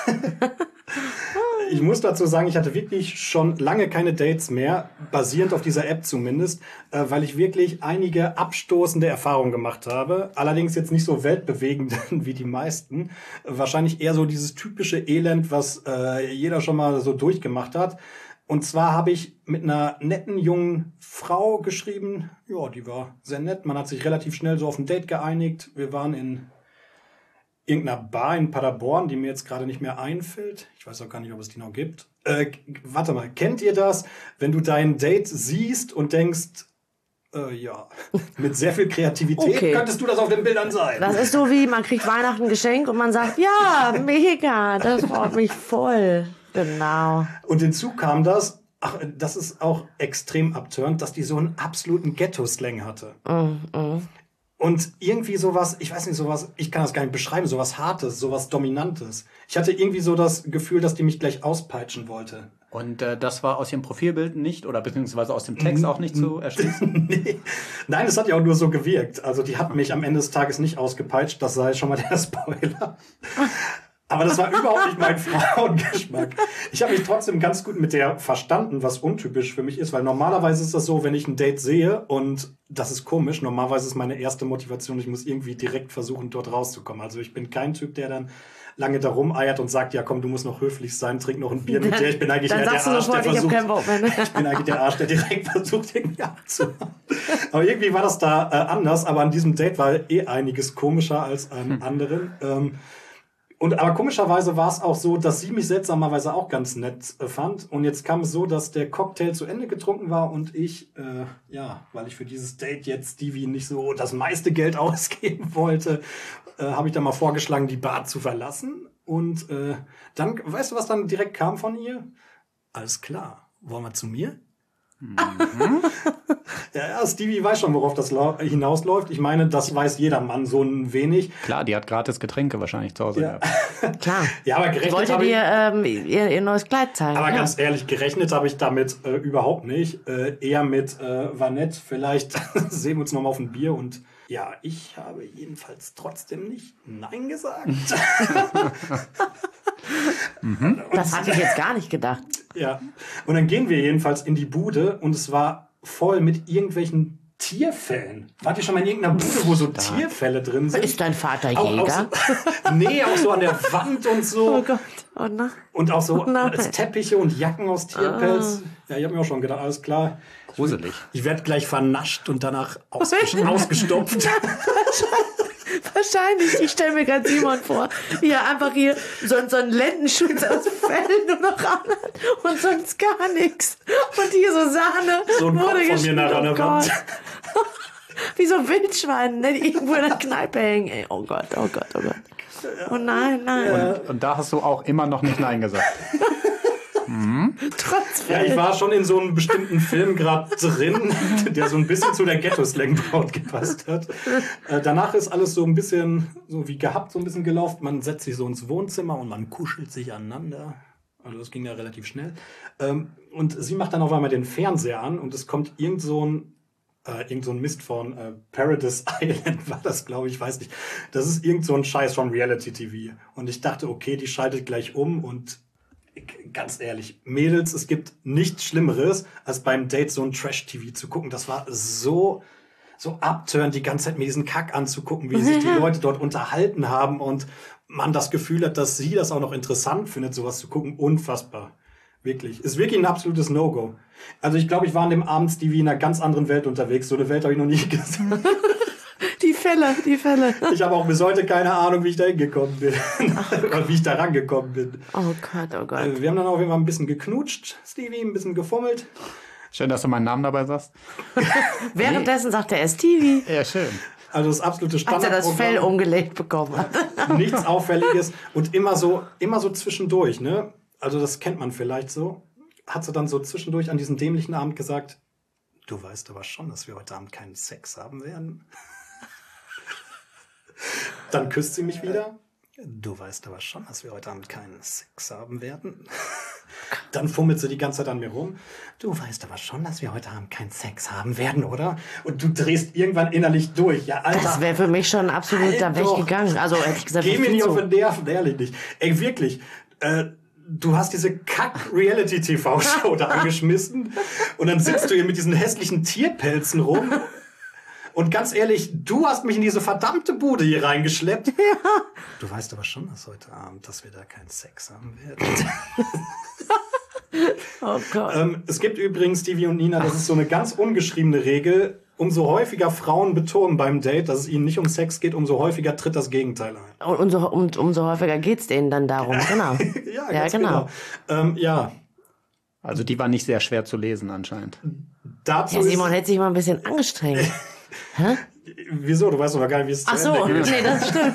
Ich muss dazu sagen, ich hatte wirklich schon lange keine Dates mehr, basierend auf dieser App zumindest, weil ich wirklich einige abstoßende Erfahrungen gemacht habe. Allerdings jetzt nicht so weltbewegend wie die meisten. Wahrscheinlich eher so dieses typische Elend, was jeder schon mal so durchgemacht hat. Und zwar habe ich mit einer netten jungen Frau geschrieben. Ja, die war sehr nett. Man hat sich relativ schnell so auf ein Date geeinigt. Wir waren in irgendeiner Bar in Paderborn, die mir jetzt gerade nicht mehr einfällt. Ich weiß auch gar nicht, ob es die noch gibt. Warte mal, kennt ihr das, wenn du dein Date siehst und denkst, ja, mit sehr viel Kreativität Okay. könntest du das auf den Bildern sein? Das ist so wie, man kriegt Weihnachten ein Geschenk und man sagt, ja, mega, das freut mich voll. Genau. Und hinzu kam das, das ist auch extrem abtörend, dass die so einen absoluten Ghetto-Slang hatte. Und irgendwie sowas, ich weiß nicht, sowas, ich kann das gar nicht beschreiben, sowas Hartes, sowas Dominantes. Ich hatte irgendwie so das Gefühl, dass die mich gleich auspeitschen wollte. Und das war aus ihrem Profilbild nicht oder beziehungsweise aus dem Text auch nicht zu erschließen? Nee. Nein, es hat ja auch nur so gewirkt. Also die hat mich am Ende des Tages nicht ausgepeitscht, das sei schon mal der Spoiler. Aber das war überhaupt nicht mein Frauengeschmack. Ich habe mich trotzdem ganz gut mit der verstanden, was untypisch für mich ist, weil normalerweise ist das so, wenn ich ein Date sehe und das ist komisch, normalerweise ist meine erste Motivation, ich muss irgendwie direkt versuchen, dort rauszukommen. Also ich bin kein Typ, der dann lange da rumeiert und sagt, ja komm, du musst noch höflich sein, trink noch ein Bier mit dir. Ich bin eigentlich Dann eher der sagst du Arsch, sofort, der ich hab versucht, keinen Bock mehr, ne? ich bin eigentlich der Arsch, der direkt versucht, irgendwie abzuhauen. Aber irgendwie war das da anders, aber an diesem Date war einiges komischer als an anderen. Aber komischerweise war es auch so, dass sie mich seltsamerweise auch ganz nett fand. Und jetzt kam es so, dass der Cocktail zu Ende getrunken war und ich, weil ich für dieses Date jetzt Stevie nicht so das meiste Geld ausgeben wollte, habe ich dann mal vorgeschlagen, die Bar zu verlassen. Und dann, weißt du, was dann direkt kam von ihr? Alles klar, wollen wir zu mir? Ja, Stevie weiß schon, worauf das hinausläuft. Ich meine, das weiß jeder Mann so ein wenig. Klar, die hat gratis Getränke wahrscheinlich zu Hause gehabt. Klar. Ja, aber Ich gerechnet wollte habe ich... dir ihr neues Kleid zeigen. Aber ganz ehrlich, gerechnet habe ich damit überhaupt nicht. Eher mit Vanette. Vielleicht sehen wir uns nochmal auf ein Bier. Und ja, ich habe jedenfalls trotzdem nicht Nein gesagt. Das hatte ich jetzt gar nicht gedacht. Ja. Und dann gehen wir jedenfalls in die Bude und es war voll mit irgendwelchen Tierfällen. Wart ihr schon mal in irgendeiner Bude, wo so Tierfälle drin sind? Ist dein Vater Auch Jäger? so, nee, auch so an der Wand und so. Oh Gott, oh nein. Und auch so Nein. Teppiche und Jacken aus Tierpelz. Ja, ich habe mir auch schon gedacht, alles klar. Gruselig. Ich werde gleich vernascht und danach ausgestopft. Wahrscheinlich. Ich stelle mir gerade Simon vor, wie er einfach hier so einen Lendenschutz aus Fellen nur noch anhat und sonst gar nichts. Und hier so Sahne So ein Kopf wurde von mir nach geschmiert. an der Oh Wand. Gott. Wie so Wildschweine, ne, die irgendwo in der Kneipe hängen. Ey, oh Gott, oh Gott, oh Gott. Oh nein, nein. Und da hast du auch immer noch nicht Nein gesagt. Trotz Ja, ich war schon in so einem bestimmten Film gerade drin, der so ein bisschen zu der Ghetto-Slang-Braut gepasst hat. Danach ist alles so ein bisschen, so wie gehabt, so ein bisschen gelaufen. Man setzt sich so ins Wohnzimmer und man kuschelt sich aneinander. Also das ging ja relativ schnell. Und sie macht dann auf einmal den Fernseher an und es kommt irgend so ein Mist von Paradise Island war das, glaube ich, weiß nicht. Das ist irgend so ein Scheiß von Reality TV. Und ich dachte, okay, die schaltet gleich um und ganz ehrlich, Mädels, es gibt nichts Schlimmeres, als beim Date so ein Trash-TV zu gucken. Das war so abtörend, die ganze Zeit mir diesen Kack anzugucken, wie sich die Leute dort unterhalten haben und man das Gefühl hat, dass sie das auch noch interessant findet, sowas zu gucken. Unfassbar. Wirklich. Ist wirklich ein absolutes No-Go. Also ich glaube, ich war an dem Abend, Stevie, in einer ganz anderen Welt unterwegs. So eine Welt habe ich noch nie gesehen. Die Fälle. Ich habe auch bis heute keine Ahnung, wie ich da hingekommen bin. Oder wie ich da rangekommen bin. Oh Gott. Wir haben dann auch immer ein bisschen geknutscht, Stevie, ein bisschen gefummelt. Schön, dass du meinen Namen dabei sagst. Währenddessen sagte er Stevie, Ja, schön. Also das absolute als er das Standardprogramm. Fell umgelegt bekommen hat. Nichts Auffälliges und immer so zwischendurch, ne? Also das kennt man vielleicht so. Hat sie dann so zwischendurch an diesem dämlichen Abend gesagt, du weißt aber schon, dass wir heute Abend keinen Sex haben werden. Dann küsst sie mich wieder. Du weißt aber schon, dass wir heute Abend keinen Sex haben werden. Dann fummelt sie die ganze Zeit an mir rum. Du weißt aber schon, dass wir heute Abend keinen Sex haben werden, oder? Und du drehst irgendwann innerlich durch. Ja, Alter. Das wäre für mich schon absolut da weggegangen. Also ehrlich gesagt, Geh mir viel nicht zu. auf den Nerven, ehrlich nicht. Ey, wirklich. Du hast diese Kack-Reality-TV-Show da angeschmissen und dann sitzt du hier mit diesen hässlichen Tierpelzen rum. Und ganz ehrlich, du hast mich in diese verdammte Bude hier reingeschleppt. Ja. Du weißt aber schon, dass heute Abend, dass wir da keinen Sex haben werden. Oh Gott. Es gibt übrigens, Stevie und Nina, das ist so eine ganz ungeschriebene Regel. Umso häufiger Frauen betonen beim Date, dass es ihnen nicht um Sex geht, umso häufiger tritt das Gegenteil ein. Und umso häufiger geht's denen dann darum, genau. Ja, Ja, ganz genau. Ja, Also die war nicht sehr schwer zu lesen anscheinend. dazu Ja, ist... Simon hätte sich mal ein bisschen angestrengt. Wieso? Du weißt aber gar nicht, wie es zu Ach so, Ende geht. nee, das stimmt.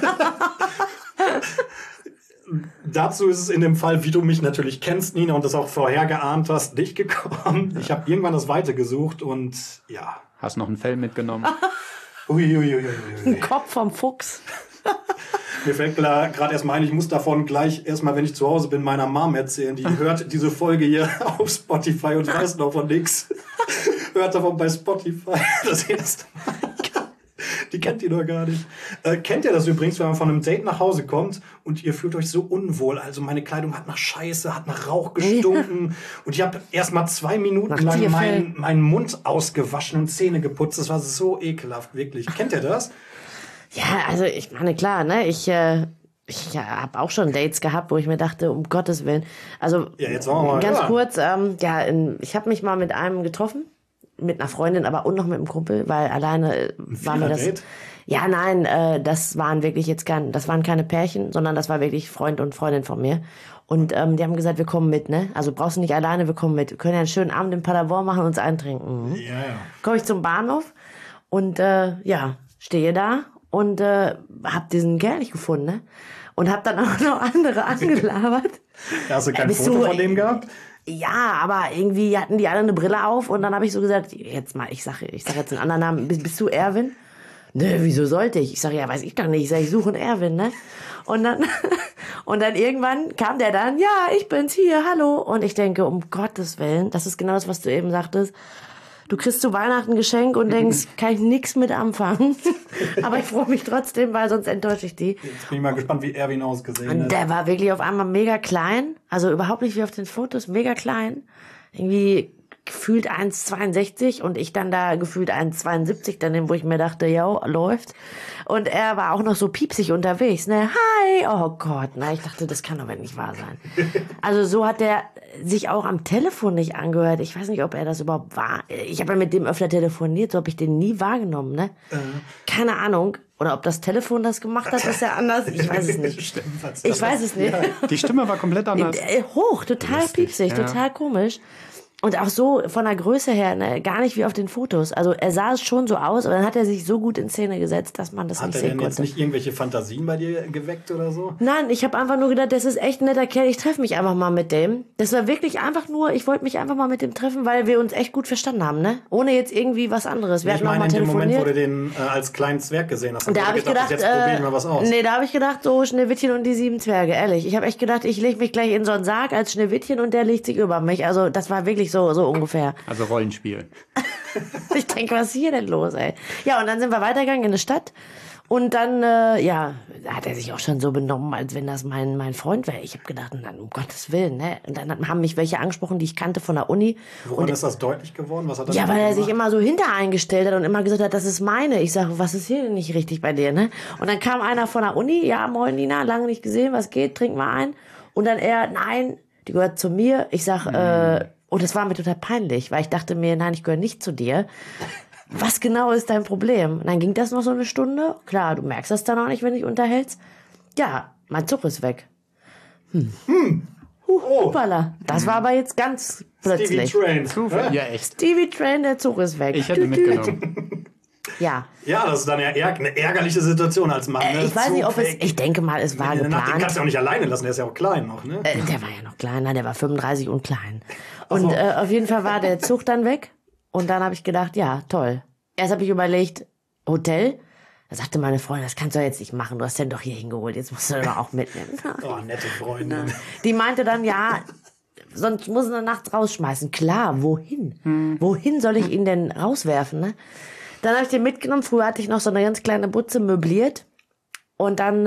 Dazu ist es in dem Fall, wie du mich natürlich kennst, Nina, und das auch vorher geahnt hast, nicht gekommen. Ich habe irgendwann das weitergesucht und ja. Hast noch ein Fell mitgenommen? Uiuiuiui. Ein Kopf vom Fuchs. Mir fällt gerade erstmal ein, ich muss davon gleich erstmal, wenn ich zu Hause bin, meiner Mom erzählen. Die hört diese Folge hier auf Spotify und weiß noch von nix. Hört davon bei Spotify das erste Mal. Die kennt die doch gar nicht. Kennt ihr das übrigens, wenn man von einem Date nach Hause kommt und ihr fühlt euch so unwohl? Also meine Kleidung hat nach Scheiße, hat nach Rauch gestunken. Und ich habe erst mal 2 Minuten Nach lang Tierfell. meinen Mund ausgewaschen und Zähne geputzt. Das war so ekelhaft, wirklich. Kennt ihr das? Ja, also ich meine, klar, ne, ich habe auch schon Dates gehabt, wo ich mir dachte, um Gottes Willen. Also Ja, jetzt wollen wir mal ganz hören. kurz, ich habe mich mal mit einem getroffen, mit einer Freundin, aber und noch mit einem Kumpel, weil alleine war mir das. Date? Ja, nein, das waren wirklich das waren keine Pärchen, sondern das war wirklich Freund und Freundin von mir. Und die haben gesagt, wir kommen mit, ne? Also brauchst du nicht alleine, wir kommen mit. Wir können ja einen schönen Abend in Paderborn machen und uns eintrinken. Mhm. Ja. Komme ich zum Bahnhof und stehe da und hab diesen Kerl nicht gefunden, ne? Und hab dann auch noch andere angelabert. Hast du kein Bist Foto du- von dem gehabt? Ja, aber irgendwie hatten die alle eine Brille auf und dann habe ich so gesagt, jetzt mal, ich sag jetzt einen anderen Namen, bist du Erwin? Ne, wieso sollte ich? Ich sage, ja, weiß ich doch nicht. Ich sage, ich suche einen Erwin, ne? Und dann irgendwann kam der dann, ja, ich bin's hier, hallo. Und ich denke, um Gottes Willen, das ist genau das, was du eben sagtest. Du kriegst zu Weihnachten ein Geschenk und denkst, kann ich nichts mit anfangen. Aber ich freue mich trotzdem, weil sonst enttäusche ich die. Jetzt bin ich mal gespannt, wie Erwin ausgesehen Und hat. der war wirklich auf einmal mega klein. Also überhaupt nicht wie auf den Fotos, mega klein. Irgendwie gefühlt 1,62 und ich dann da gefühlt 1,72 daneben, wo ich mir dachte, ja, läuft. Und er war auch noch so piepsig unterwegs, ne? Hi! Oh Gott, na, ich dachte, das kann doch nicht wahr sein. Also so hat er sich auch am Telefon nicht angehört. Ich weiß nicht, ob er das überhaupt war. Ich habe ja mit dem öfter telefoniert, so habe ich den nie wahrgenommen, ne? Keine Ahnung. Oder ob das Telefon das gemacht hat, ist ja anders. Ich weiß es nicht. Ich weiß es nicht. Die Stimme war komplett anders. Hoch, total piepsig, total komisch. Und auch so von der Größe her, ne, gar nicht wie auf den Fotos. Also er sah es schon so aus, aber dann hat er sich so gut in Szene gesetzt, dass man das nicht sehen konnte. Hat er denn jetzt nicht irgendwelche Fantasien bei dir geweckt oder so? Nein, ich habe einfach nur gedacht, das ist echt ein netter Kerl, ich treffe mich einfach mal mit dem. Das war wirklich einfach nur, ich wollte mich einfach mal mit dem treffen, weil wir uns echt gut verstanden haben, ne? Ohne jetzt irgendwie was anderes. Wir hatten noch mal telefoniert. In dem Moment, wo du den als kleinen Zwerg gesehen hast, da habe ich gedacht, jetzt probier ich mal was aus. Nee, da habe ich gedacht, so Schneewittchen und die 7 Zwerge, ehrlich. Ich habe echt gedacht, ich lege mich gleich in so einen Sarg als Schneewittchen und der legt sich über mich. Also das war wirklich so ungefähr. Also Rollenspiel. Ich denke, was ist hier denn los, ey? Ja, und dann sind wir weitergegangen in eine Stadt. Und dann, hat er sich auch schon so benommen, als wenn das mein Freund wäre. Ich habe gedacht, nein, um Gottes Willen, ne? Und dann haben mich welche angesprochen, die ich kannte von der Uni. Woran ist das deutlich geworden? Was hat er ja, weil er gemacht? sich immer so hintereingestellt hat und immer gesagt hat, das ist meine. Ich sage, was ist hier denn nicht richtig bei dir, ne? Und dann kam einer von der Uni, ja, moin Nina, lange nicht gesehen, was geht, trink mal ein. Und dann er, nein, die gehört zu mir. Ich sag, und das war mir total peinlich, weil ich dachte mir, nein, ich gehöre nicht zu dir. Was genau ist dein Problem? Und dann ging das noch so eine Stunde. Klar, du merkst das dann auch nicht, wenn du dich unterhältst. Ja, mein Zug ist weg. Hoppala. Das war aber jetzt ganz plötzlich. Stevie Train. Ja, echt. Stevie Train, der Zug ist weg. Ich hätte mitgenommen. Ja. Ja, das ist dann ja eine ärgerliche Situation als Mann. Ne? Ich weiß nicht, ob es, ich denke mal, es war Den geplant. kannst du auch nicht alleine lassen, der ist ja auch klein noch, ne? Der war ja noch kleiner, der war 35 und klein. Und auf jeden Fall war der Zug dann weg. Und dann habe ich gedacht, ja, toll. Erst habe ich überlegt, Hotel. Da sagte meine Freundin, das kannst du jetzt nicht machen. Du hast den doch hier hingeholt, jetzt musst du den auch mitnehmen. Oh, nette Freundin. Die meinte dann, ja, sonst muss er nachts rausschmeißen. Klar, wohin? Wohin soll ich ihn denn rauswerfen, ne? Dann habe ich den mitgenommen. Früher hatte ich noch so eine ganz kleine Butze möbliert. Und dann,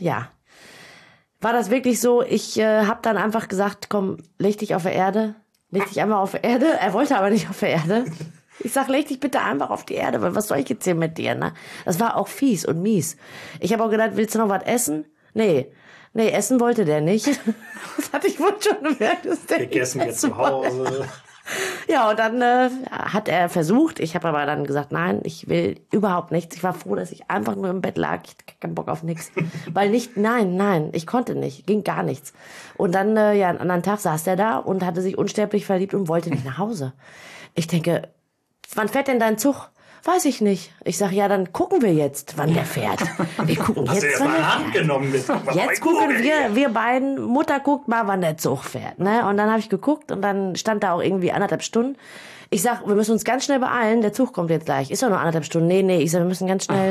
war das wirklich so, ich habe dann einfach gesagt, komm, leg dich auf der Erde. Leg dich einfach auf der Erde. Er wollte aber nicht auf der Erde. Ich sag, leg dich bitte einfach auf die Erde, weil was soll ich jetzt hier mit dir, ne? Das war auch fies und mies. Ich habe auch gedacht, willst du noch was essen? Nee, essen wollte der nicht. Das hatte ich wohl schon gemerkt, dass der Gegessen jetzt zu Hause. Ja, und dann hat er versucht. Ich habe aber dann gesagt, nein, ich will überhaupt nichts. Ich war froh, dass ich einfach nur im Bett lag. Ich hatte keinen Bock auf nichts. Weil nein, ich konnte nicht. Ging gar nichts. Und dann, einen anderen Tag saß er da und hatte sich unsterblich verliebt und wollte nicht nach Hause. Ich denke, wann fährt denn dein Zug? Weiß ich nicht. Ich sag, ja, dann gucken wir jetzt, wann der fährt. Wir gucken Hast jetzt, du wann erst mal der Hand fährt. genommen mit. Jetzt gucken wir beiden, Mutter guckt mal, wann der Zug fährt. Ne? Und dann habe ich geguckt und dann stand da auch irgendwie 1,5 Stunden. Ich sag, wir müssen uns ganz schnell beeilen, der Zug kommt jetzt gleich. Ist doch nur 1,5 Stunden. Nee, ich sag, wir müssen ganz schnell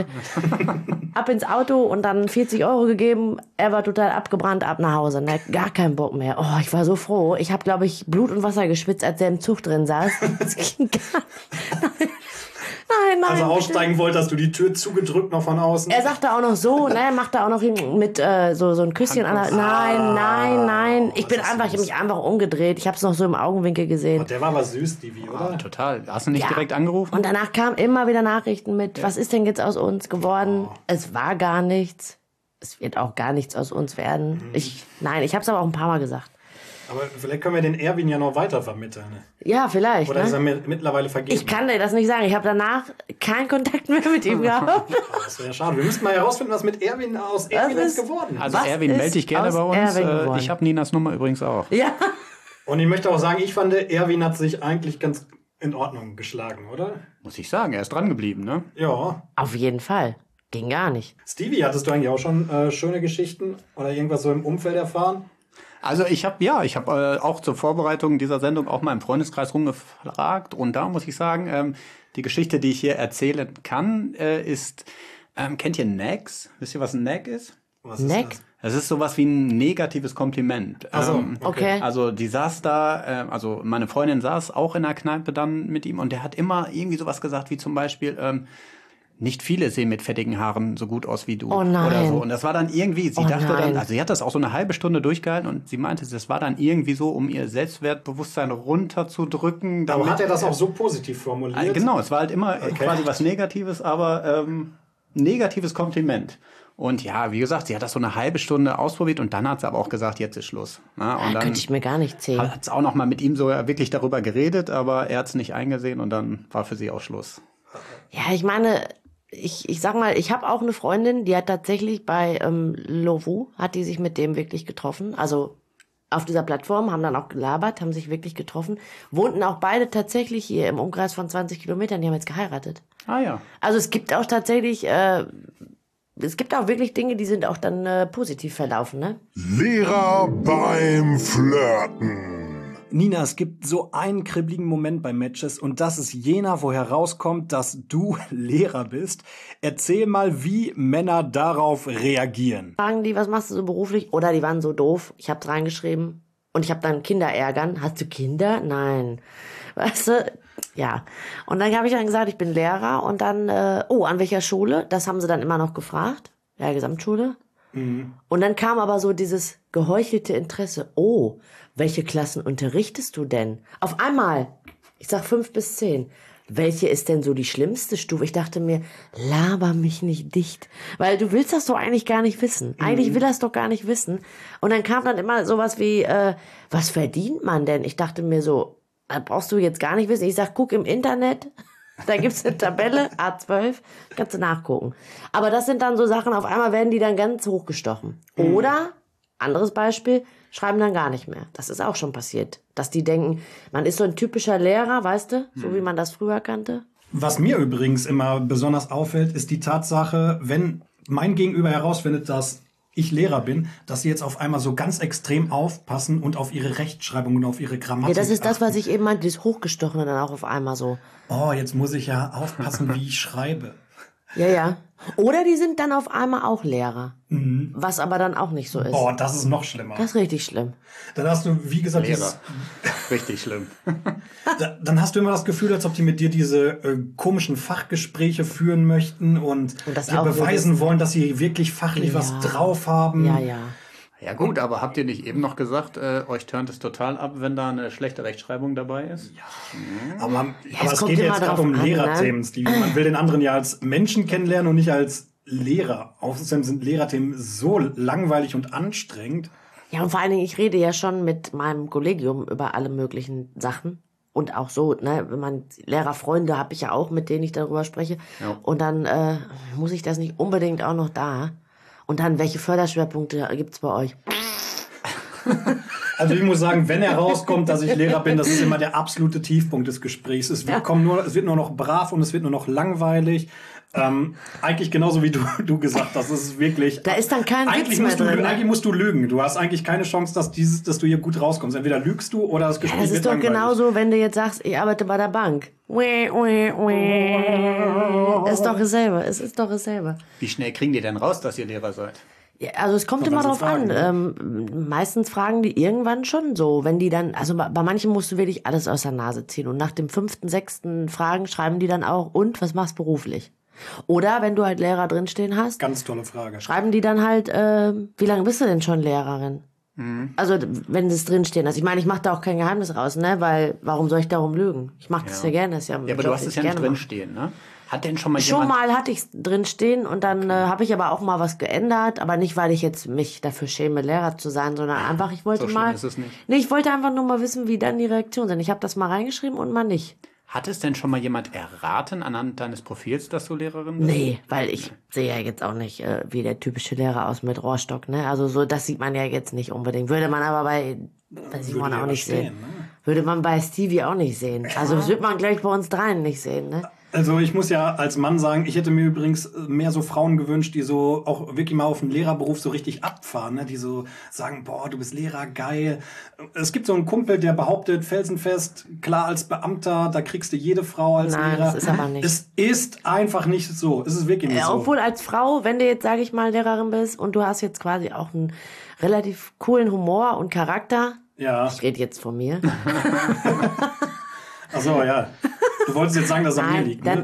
ab ins Auto und dann 40 € gegeben. Er war total abgebrannt, ab nach Hause. Ne? Gar keinen Bock mehr. Oh, ich war so froh. Ich habe, glaube ich, Blut und Wasser geschwitzt, als er im Zug drin saß. Das ging gar nicht. Nein. Also aussteigen wollte, hast du die Tür zugedrückt noch von außen? Er sagte auch noch so, ne, machte auch noch mit so ein Küsschen an der, nein. Ich habe mich einfach umgedreht. Ich habe es noch so im Augenwinkel gesehen. Der war aber süß, Stevie, oder? Oh, total. Hast du nicht direkt angerufen? Und danach kamen immer wieder Nachrichten mit, was ist denn jetzt aus uns geworden? Es war gar nichts. Es wird auch gar nichts aus uns werden. Ich habe es aber auch ein paar Mal gesagt. Aber vielleicht können wir den Erwin ja noch weiter vermitteln. Ne? Ja, vielleicht. Oder ne? ist er mittlerweile vergeben? Ich kann dir das nicht sagen. Ich habe danach keinen Kontakt mehr mit ihm gehabt. Oh, das wäre schade. Wir müssten mal herausfinden, was mit Erwin aus Erwin jetzt geworden ist. Also Was Erwin, ist melde dich gerne aus bei uns. Erwin geworden? Ich habe Ninas Nummer übrigens auch. Ja. Und ich möchte auch sagen, ich fand, Erwin hat sich eigentlich ganz in Ordnung geschlagen, oder? Muss ich sagen, er ist dran geblieben, ne? Ja. Auf jeden Fall. Ging gar nicht. Stevie, hattest du eigentlich auch schon schöne Geschichten oder irgendwas so im Umfeld erfahren? Also ich habe auch zur Vorbereitung dieser Sendung auch mal im Freundeskreis rumgefragt und da muss ich sagen, die Geschichte, die ich hier erzählen kann, ist, kennt ihr Nags? Wisst ihr, was ein Nag ist? Was ist Neck? das? Es ist sowas wie ein negatives Kompliment. Ach so, Okay. Also die saß da, also meine Freundin saß auch in der Kneipe dann mit ihm und der hat immer irgendwie sowas gesagt wie zum Beispiel, nicht viele sehen mit fettigen Haaren so gut aus wie du. Oh nein. Oder so. Und das war dann irgendwie, sie dachte nein. dann, also sie hat das auch so eine halbe Stunde durchgehalten und sie meinte, das war dann irgendwie so, um ihr Selbstwertbewusstsein runterzudrücken. Aber damit- hat er das auch so positiv formuliert? Genau, es war halt immer quasi was Negatives, aber negatives Kompliment. Und ja, wie gesagt, sie hat das so eine halbe Stunde ausprobiert und dann hat sie aber auch gesagt, jetzt ist Schluss. Na, und dann Könnte ich mir gar nicht zählen. hat es auch noch mal mit ihm so wirklich darüber geredet, aber er hat es nicht eingesehen und dann war für sie auch Schluss. Ja, ich meine, ich sag mal, ich habe auch eine Freundin, die hat tatsächlich bei Lovoo, hat die sich mit dem wirklich getroffen. Also auf dieser Plattform, haben dann auch gelabert, haben sich wirklich getroffen. Wohnten auch beide tatsächlich hier im Umkreis von 20 Kilometern, die haben jetzt geheiratet. Ah ja. Also es gibt auch tatsächlich, es gibt auch wirklich Dinge, die sind auch dann positiv verlaufen, ne? Lehrer beim Flirten. Nina, es gibt so einen kribbeligen Moment bei Matches und das ist jener, wo herauskommt, dass du Lehrer bist. Erzähl mal, wie Männer darauf reagieren. Fragen die, was machst du so beruflich? Oder die waren so doof, ich hab's reingeschrieben und ich hab dann Kinder ärgern. Hast du Kinder? Nein. Weißt du? Ja. Und dann habe ich dann gesagt, ich bin Lehrer und dann, an welcher Schule? Das haben sie dann immer noch gefragt. Ja, Gesamtschule. Und dann kam aber so dieses geheuchelte Interesse. Oh, welche Klassen unterrichtest du denn? Auf einmal, ich sag 5 bis 10. Welche ist denn so die schlimmste Stufe? Ich dachte mir, laber mich nicht dicht. Weil du willst das doch eigentlich gar nicht wissen. Eigentlich will das doch gar nicht wissen. Und dann kam dann immer sowas wie, was verdient man denn? Ich dachte mir so, das brauchst du jetzt gar nicht wissen. Ich sag, guck im Internet. Da gibt's eine Tabelle, A12, kannst du nachgucken. Aber das sind dann so Sachen, auf einmal werden die dann ganz hochgestochen. Oder, anderes Beispiel, schreiben dann gar nicht mehr. Das ist auch schon passiert. Dass die denken, man ist so ein typischer Lehrer, weißt du, so wie man das früher kannte. Was mir übrigens immer besonders auffällt, ist die Tatsache, wenn mein Gegenüber herausfindet, dass ich Lehrer bin, dass sie jetzt auf einmal so ganz extrem aufpassen und auf ihre Rechtschreibung und auf ihre Grammatik Ja, das ist das, achten. was ich eben meinte, das Hochgestochene dann auch auf einmal so. Oh, jetzt muss ich ja aufpassen, wie ich schreibe. Ja, ja. Oder die sind dann auf einmal auch Lehrer. Was aber dann auch nicht so ist. Oh, das ist noch schlimmer. Das ist richtig schlimm. Dann hast du, wie gesagt, Lehrer. dieses, Richtig schlimm. dann hast du immer das Gefühl, als ob die mit dir diese komischen Fachgespräche führen möchten und das dir auch beweisen wissen. wollen, dass sie wirklich fachlich was Ja. drauf haben. Ja, ja. Ja gut, aber habt ihr nicht eben noch gesagt, euch turnt es total ab, wenn da eine schlechte Rechtschreibung dabei ist? Aber es es kommt geht immer jetzt gerade drauf um an, Lehrerthemen. Stevie. Man will den anderen ja als Menschen kennenlernen und nicht als Lehrer. Außerdem sind Lehrerthemen so langweilig und anstrengend. Ja, und vor allen Dingen, ich rede ja schon mit meinem Kollegium über alle möglichen Sachen. Und auch so, ne, wenn man Lehrerfreunde habe ich ja auch, mit denen ich darüber spreche. Ja. Und dann muss ich das nicht unbedingt auch noch da. Und dann, welche Förderschwerpunkte gibt's bei euch? Also ich muss sagen, wenn herauskommt, dass ich Lehrer bin, das ist immer der absolute Tiefpunkt des Gesprächs. Es wird nur noch brav und es wird nur noch langweilig. Eigentlich genauso wie du gesagt hast, das ist wirklich. Da ist dann kein eigentlich Witz mehr musst du, drin, ne? Eigentlich musst du lügen. Du hast eigentlich keine Chance, dass du hier gut rauskommst. Entweder lügst du oder das Gespräch Das wird ist doch langweilig. genauso, wenn du jetzt sagst, ich arbeite bei der Bank. Ist doch dasselbe. Es ist doch dasselbe. Wie schnell kriegen die denn raus, dass ihr Lehrer seid? Ja, also es kommt Noch immer was zu drauf an. fragen, Meistens fragen die irgendwann schon so, wenn die dann, also bei manchen musst du wirklich alles aus der Nase ziehen und nach dem 5., 6. Fragen schreiben die dann auch, und was machst du beruflich? Oder wenn du halt Lehrer drinstehen hast, Ganz tolle Frage. schreiben die dann halt, wie lange bist du denn schon Lehrerin? Also wenn sie es drinstehen. Also ich meine, ich mache da auch kein Geheimnis raus, ne? Weil warum soll ich darum lügen? Ich mache das ja gerne. Das ist ja, Ja, aber du hast es ja nicht drinstehen, ne? Hat denn schon mal Schon jemand... mal hatte ich es drinstehen und dann habe ich aber auch mal was geändert, aber nicht, weil ich jetzt mich dafür schäme, Lehrer zu sein, sondern einfach, ich wollte So schlimm mal... ist es nicht. Nee, ich wollte einfach nur mal wissen, wie dann die Reaktionen sind. Ich habe das mal reingeschrieben und mal nicht. Hat es denn schon mal jemand erraten anhand deines Profils, dass du Lehrerin bist? Nee, weil ich sehe ja jetzt auch nicht wie der typische Lehrer aus mit Rohrstock, ne? Also so, das sieht man ja jetzt nicht unbedingt. Würde man aber bei Simon Würde auch ja nicht stehen, sehen. ne? Würde man bei Stevie auch nicht sehen. Also das wird man gleich bei uns dreien nicht sehen, ne? Also ich muss ja als Mann sagen, ich hätte mir übrigens mehr so Frauen gewünscht, die so auch wirklich mal auf den Lehrerberuf so richtig abfahren, ne? Die so sagen, boah, du bist Lehrer, geil. Es gibt so einen Kumpel, der behauptet, felsenfest, klar als Beamter, da kriegst du jede Frau als Nein, Lehrer. das ist aber nicht. Es ist einfach nicht so. Es ist wirklich nicht so. Obwohl als Frau, wenn du jetzt, sage ich mal, Lehrerin bist und du hast jetzt quasi auch einen relativ coolen Humor und Charakter. Ja. Ich rede jetzt von mir. Ach so, ja. Du wolltest jetzt sagen, dass es an mir liegt, ne?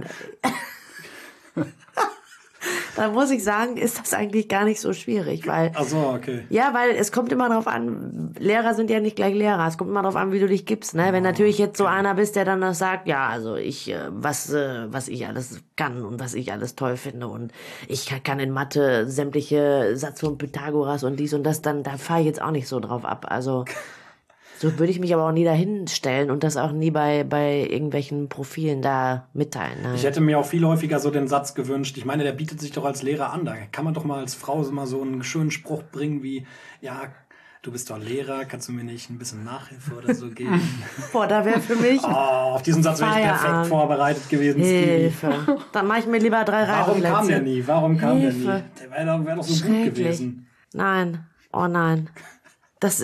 Dann muss ich sagen, ist das eigentlich gar nicht so schwierig, weil... Ach so, okay. Ja, weil es kommt immer darauf an, Lehrer sind ja nicht gleich Lehrer, es kommt immer darauf an, wie du dich gibst, ne? Wenn natürlich jetzt so einer bist, der dann noch sagt, ja, also ich, was ich alles kann und was ich alles toll finde und ich kann in Mathe sämtliche Satz von Pythagoras und dies und das, dann, da fahre ich jetzt auch nicht so drauf ab, also... So würde ich mich aber auch nie dahin stellen und das auch nie bei irgendwelchen Profilen da mitteilen. Ne? Ich hätte mir auch viel häufiger so den Satz gewünscht. Ich meine, der bietet sich doch als Lehrer an. Da kann man doch mal als Frau mal so einen schönen Spruch bringen wie, ja, du bist doch Lehrer, kannst du mir nicht ein bisschen Nachhilfe oder so geben? Boah, da wäre für mich... Auf diesen Satz wäre ich perfekt vorbereitet gewesen, Stevie. Hilfe. Dann mache ich mir lieber 3 Warum kam der nie? Warum kam der nie? Hilfe. Der wär doch so gut gewesen. Nein, oh nein. Was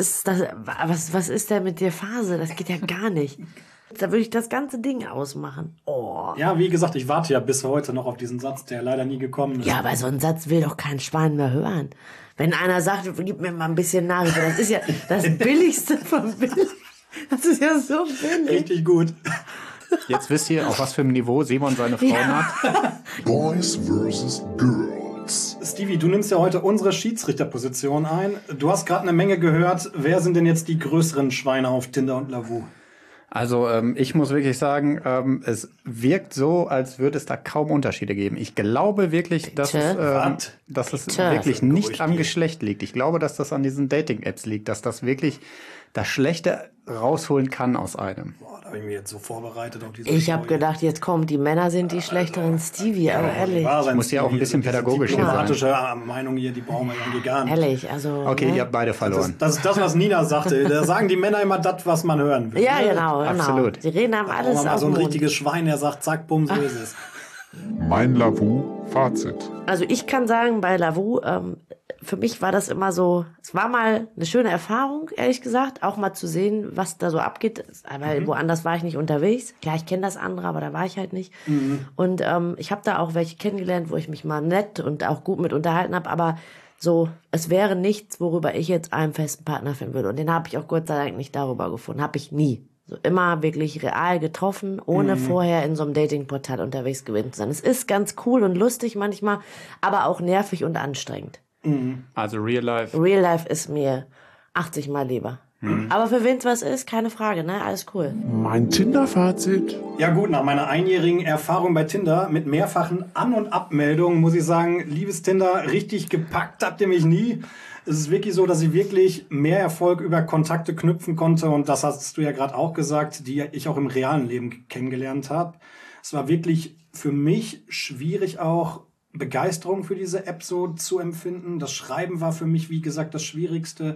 ist denn mit dir Phase? Das geht ja gar nicht. Da würde ich das ganze Ding ausmachen. Oh. Ja, wie gesagt, ich warte ja bis heute noch auf diesen Satz, der leider nie gekommen ist. Ja, aber so einen Satz will doch kein Schwein mehr hören. Wenn einer sagt, gib mir mal ein bisschen Nachhilfe, das ist ja das Billigste von billig. Das ist ja so billig. Richtig gut. Jetzt wisst ihr, auf was für einem Niveau Simon seine Frauen hat. Boys vs. Girls. Stevie, du nimmst ja heute unsere Schiedsrichterposition ein. Du hast gerade eine Menge gehört. Wer sind denn jetzt die größeren Schweine auf Tinder und Lavu? Also ich muss wirklich sagen, es wirkt so, als würde es da kaum Unterschiede geben. Ich glaube wirklich, dass es wirklich nicht am Geschlecht liegt. Ich glaube, dass das an diesen Dating-Apps liegt, dass das wirklich das Schlechte rausholen kann aus einem. Boah, da habe ich mich jetzt so vorbereitet auf diese Ich habe gedacht, jetzt kommt, die Männer sind die schlechteren Stevie, aber ehrlich. Muss ja auch ein bisschen pädagogisch sein. Diplomatische Meinung hier, die brauchen wir ja gar nicht. Ehrlich, also... Okay, ne? ihr habt beide verloren. Das ist das, was Nina sagte. Da sagen die Männer immer das, was man hören will. Ja, genau. Absolut. Sie reden einem alles mal auf so den ein Mund. richtiges Schwein, der sagt, zack, bumm, so ist es. Mein Lavu-Fazit. Also ich kann sagen, bei Lavu, für mich war das immer so, es war mal eine schöne Erfahrung, ehrlich gesagt, auch mal zu sehen, was da so abgeht, weil woanders war ich nicht unterwegs. Klar, ich kenne das andere, aber da war ich halt nicht. Und ich habe da auch welche kennengelernt, wo ich mich mal nett und auch gut mit unterhalten habe, aber so, es wäre nichts, worüber ich jetzt einen festen Partner finden würde. Und den habe ich auch Gott sei Dank nicht darüber gefunden, habe ich nie. So immer wirklich real getroffen, ohne vorher in so einem Datingportal unterwegs gewesen zu sein. Es ist ganz cool und lustig manchmal, aber auch nervig und anstrengend. Also Real Life. Real Life ist mir 80 Mal lieber. Aber für wen es was ist, keine Frage, ne? Alles cool. Mein Tinder-Fazit. Ja gut, nach meiner einjährigen Erfahrung bei Tinder mit mehrfachen An- und Abmeldungen muss ich sagen, liebes Tinder, richtig gepackt habt ihr mich nie. Es ist wirklich so, dass ich wirklich mehr Erfolg über Kontakte knüpfen konnte und das hast du ja gerade auch gesagt, die ich auch im realen Leben kennengelernt habe. Es war wirklich für mich schwierig auch Begeisterung für diese App so zu empfinden. Das Schreiben war für mich, wie gesagt, das Schwierigste.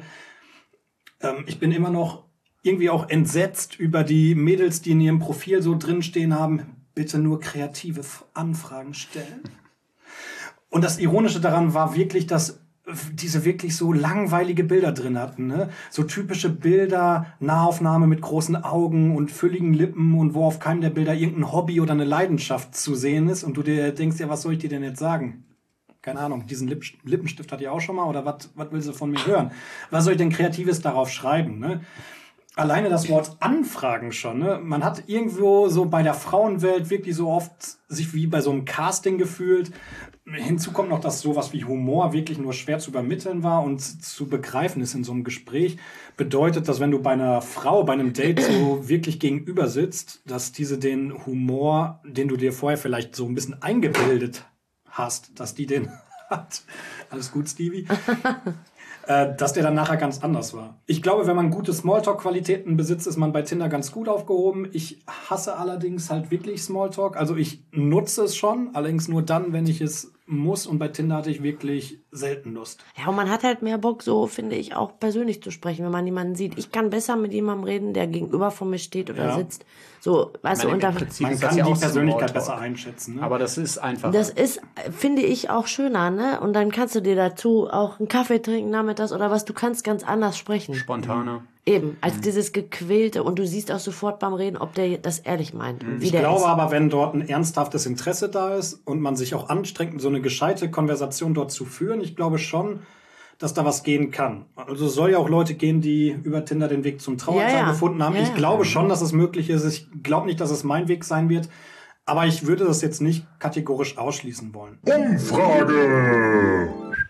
Ich bin immer noch irgendwie auch entsetzt über die Mädels, die in ihrem Profil so drinstehen haben, bitte nur kreative Anfragen stellen. Und das Ironische daran war wirklich, dass diese wirklich so langweilige Bilder drin hatten, ne? So typische Bilder, Nahaufnahme mit großen Augen und fülligen Lippen und wo auf keinem der Bilder irgendein Hobby oder eine Leidenschaft zu sehen ist und du dir denkst, ja, was soll ich dir denn jetzt sagen? Keine Ahnung, diesen Lippenstift hat die auch schon mal oder was will sie von mir hören? Was soll ich denn Kreatives darauf schreiben, ne? Alleine das Wort Anfragen schon, ne? Man hat irgendwo so bei der Frauenwelt wirklich so oft sich wie bei so einem Casting gefühlt. Hinzu kommt noch, dass sowas wie Humor wirklich nur schwer zu übermitteln war und zu begreifen ist in so einem Gespräch. Bedeutet, dass wenn du bei einer Frau, bei einem Date so wirklich gegenüber sitzt, dass diese den Humor, den du dir vorher vielleicht so ein bisschen eingebildet hast, dass die den hat. Alles gut, Stevie? dass der dann nachher ganz anders war. Ich glaube, wenn man gute Smalltalk-Qualitäten besitzt, ist man bei Tinder ganz gut aufgehoben. Ich hasse allerdings halt wirklich Smalltalk. Also ich nutze es schon, allerdings nur dann, wenn ich es muss. Und bei Tinder hatte ich wirklich selten Lust. Ja, und man hat halt mehr Bock, so finde ich, auch persönlich zu sprechen, wenn man jemanden sieht. Ich kann besser mit jemandem reden, der gegenüber von mir steht oder sitzt. So, weißt du, Im unter... Prinzip Man ist kann das ja die auch Persönlichkeit Smalltalk. besser einschätzen. Ne? Aber das ist einfach. Das ist, finde ich, auch schöner, ne? Und dann kannst du dir dazu auch einen Kaffee trinken nachmittags oder was. Du kannst ganz anders sprechen. spontaner. Eben, als dieses Gequälte. Und du siehst auch sofort beim Reden, ob der das ehrlich meint. Und wie Ich der glaube ist. aber, wenn dort ein ernsthaftes Interesse da ist und man sich auch anstrengt, so eine gescheite Konversation dort zu führen, ich glaube schon, dass da was gehen kann. Also es soll ja auch Leute gehen, die über Tinder den Weg zum Traualtar Ja, ja. gefunden haben. Ja, Ich ja. glaube schon, dass es möglich ist. Ich glaube nicht, dass es mein Weg sein wird. Aber ich würde das jetzt nicht kategorisch ausschließen wollen. Umfrage!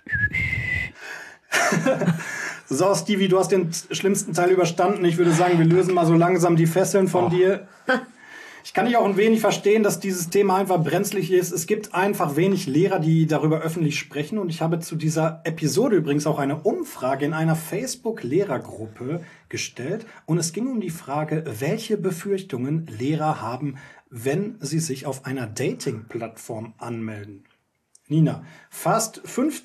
So, Stevie, du hast den schlimmsten Teil überstanden. Ich würde sagen, wir lösen mal so langsam die Fesseln von dir. Ich kann dich auch ein wenig verstehen, dass dieses Thema einfach brenzlig ist. Es gibt einfach wenig Lehrer, die darüber öffentlich sprechen. Und ich habe zu dieser Episode übrigens auch eine Umfrage in einer Facebook-Lehrergruppe gestellt. Und es ging um die Frage, welche Befürchtungen Lehrer haben, wenn sie sich auf einer Dating-Plattform anmelden. Nina, fast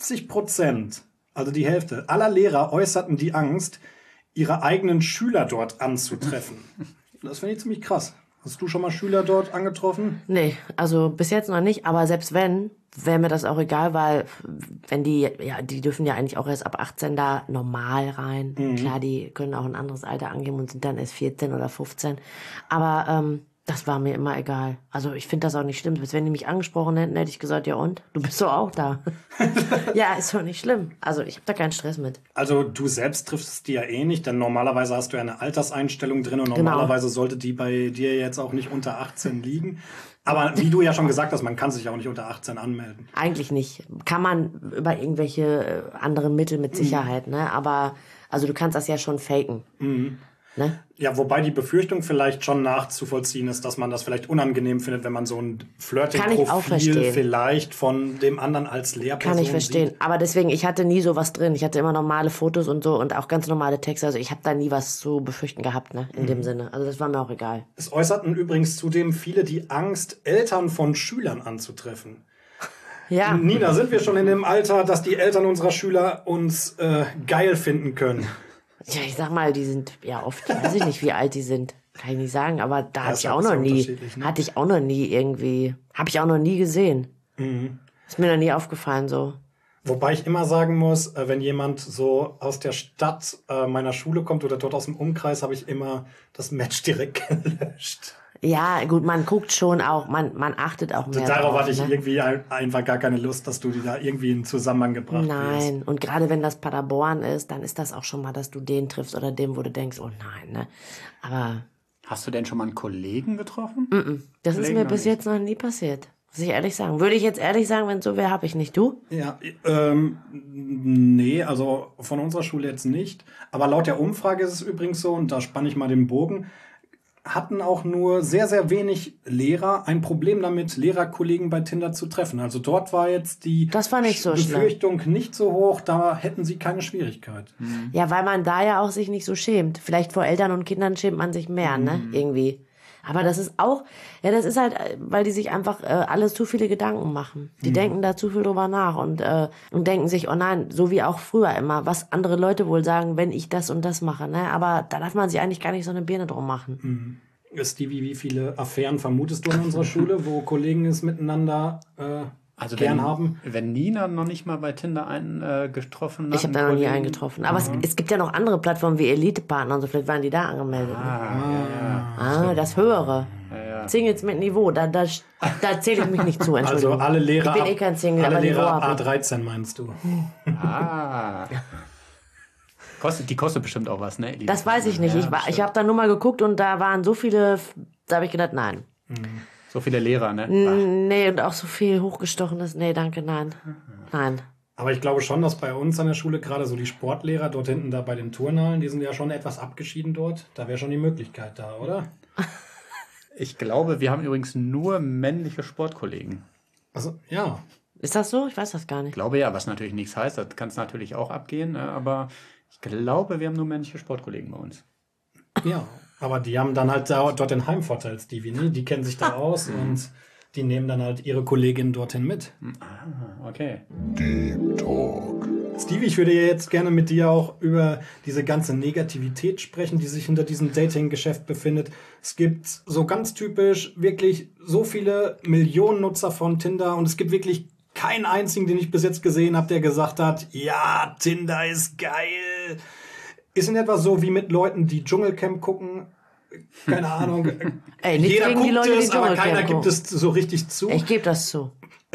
50%, also die Hälfte aller Lehrer äußerten die Angst, ihre eigenen Schüler dort anzutreffen. Das finde ich ziemlich krass. Hast du schon mal Schüler dort angetroffen? Nee, also bis jetzt noch nicht, aber selbst wenn, wäre mir das auch egal, weil wenn die dürfen ja eigentlich auch erst ab 18 da normal rein. Klar, die können auch ein anderes Alter angeben und sind dann erst 14 oder 15. Aber das war mir immer egal. Also ich finde das auch nicht schlimm. Wenn die mich angesprochen hätten, hätte ich gesagt, ja und? Du bist doch auch da. Ja, ist doch nicht schlimm. Also ich habe da keinen Stress mit. Also du selbst triffst es dir ja eh nicht, denn normalerweise hast du ja eine Alterseinstellung drin und Genau. normalerweise sollte die bei dir jetzt auch nicht unter 18 liegen. Aber wie du ja schon gesagt hast, man kann sich auch nicht unter 18 anmelden. Eigentlich nicht. Kann man über irgendwelche anderen Mittel mit Sicherheit, ne? Aber also du kannst das ja schon faken. Ne? Ja, wobei die Befürchtung vielleicht schon nachzuvollziehen ist, dass man das vielleicht unangenehm findet, wenn man so ein Kann ich auch Flirting-Profil verstehen. vielleicht von dem anderen als Lehrperson Kann ich verstehen. sieht. Aber deswegen, ich hatte nie sowas drin. Ich hatte immer normale Fotos und so und auch ganz normale Texte. Also ich habe da nie was zu befürchten gehabt, ne? In dem Sinne. Also das war mir auch egal. Es äußerten übrigens zudem viele die Angst, Eltern von Schülern anzutreffen. Ja. Nina, sind wir schon in dem Alter, dass die Eltern unserer Schüler uns geil finden können? Ja, ich sag mal, die sind ja oft, weiß ich nicht, wie alt die sind. Kann ich nicht sagen, aber da hatte ist ich ja auch sehr noch nie, unterschiedlich, ne? hatte ich auch noch nie irgendwie, habe ich auch noch nie gesehen. Ist mir noch nie aufgefallen so. Wobei ich immer sagen muss, wenn jemand so aus der Stadt meiner Schule kommt oder dort aus dem Umkreis, habe ich immer das Match direkt gelöscht. Ja, gut, man guckt schon auch, man achtet auch mehr Darauf drauf, hatte ich ne? irgendwie einfach gar keine Lust, dass du die da irgendwie in Zusammenhang gebracht wirst. Nein, und gerade wenn das Paderborn ist, dann ist das auch schon mal, dass du den triffst oder dem, wo du denkst, oh nein, ne? Aber Hast du denn schon mal einen Kollegen getroffen? das ist Kollegen mir noch bis nicht. jetzt noch nie passiert. Muss ich ehrlich sagen. Würde ich jetzt ehrlich sagen, wenn es so wäre, habe ich nicht. Du? Ja, nee, also von unserer Schule jetzt nicht. Aber laut der Umfrage ist es übrigens so, und da spanne ich mal den Bogen, hatten auch nur sehr, sehr wenig Lehrer ein Problem damit, Lehrerkollegen bei Tinder zu treffen. Also dort war jetzt die Das war nicht so Befürchtung nicht so hoch, da hätten sie keine Schwierigkeit. Ja, weil man da ja auch sich nicht so schämt. Vielleicht vor Eltern und Kindern schämt man sich mehr, ne? Irgendwie. Aber das ist auch, ja, das ist halt, weil die sich einfach alle zu viele Gedanken machen. Die denken da zu viel drüber nach und denken sich, oh nein, so wie auch früher immer, was andere Leute wohl sagen, wenn ich das und das mache, ne? Aber da darf man sich eigentlich gar nicht so eine Birne drum machen. Stevie, wie viele Affären vermutest du in unserer Schule, wo Kollegen es miteinander Also gern haben? wenn Nina noch nicht mal bei Tinder einen getroffen hat. Ich habe da noch nie einen getroffen. Aber es gibt ja noch andere Plattformen wie Elite-Partner und so, vielleicht waren die da angemeldet. Ne? Das Höhere. Singles mit Niveau, da zähle ich mich nicht zu, Also Entschuldigung. alle Lehrer, Ich bin eh kein Single, alle aber Niveau Lehrer habe ich. A13 meinst du? Die kostet bestimmt auch was, ne? Elite? Das weiß ich nicht. Ich habe da nur mal geguckt und da waren so viele, da habe ich gedacht, nein. So viele Lehrer, ne? Nee, und auch so viel hochgestochenes, nee, danke, nein. Nein. Aber ich glaube schon, dass bei uns an der Schule gerade so die Sportlehrer dort hinten da bei den Turnhallen, die sind ja schon etwas abgeschieden dort. Da wäre schon die Möglichkeit da, oder? Ich glaube, wir haben übrigens nur männliche Sportkollegen. Also, ja. Ist das so? Ich weiß das gar Ich nicht. glaube ja, was natürlich nichts heißt, das kann es natürlich auch abgehen, ne? Aber ich glaube, wir haben nur männliche Sportkollegen bei uns. Ja, aber die haben dann halt dort den Heimvorteil, Stevie, ne? Die kennen sich da aus und die nehmen dann halt ihre Kollegin dorthin mit. Okay. Deep Talk. Stevie, ich würde jetzt gerne mit dir auch über diese ganze Negativität sprechen, die sich hinter diesem Dating-Geschäft befindet. Es gibt so ganz typisch wirklich so viele Millionen Nutzer von Tinder und es gibt wirklich keinen einzigen, den ich bis jetzt gesehen habe, der gesagt hat, ja, Tinder ist geil. Ist in etwa so wie mit Leuten, die Dschungelcamp gucken. Keine Ahnung. Ey, nichts Jeder gegen die guckt Leute, die es, aber Dschungelcamp keiner gibt gucken. es so richtig zu. Ich gebe das zu.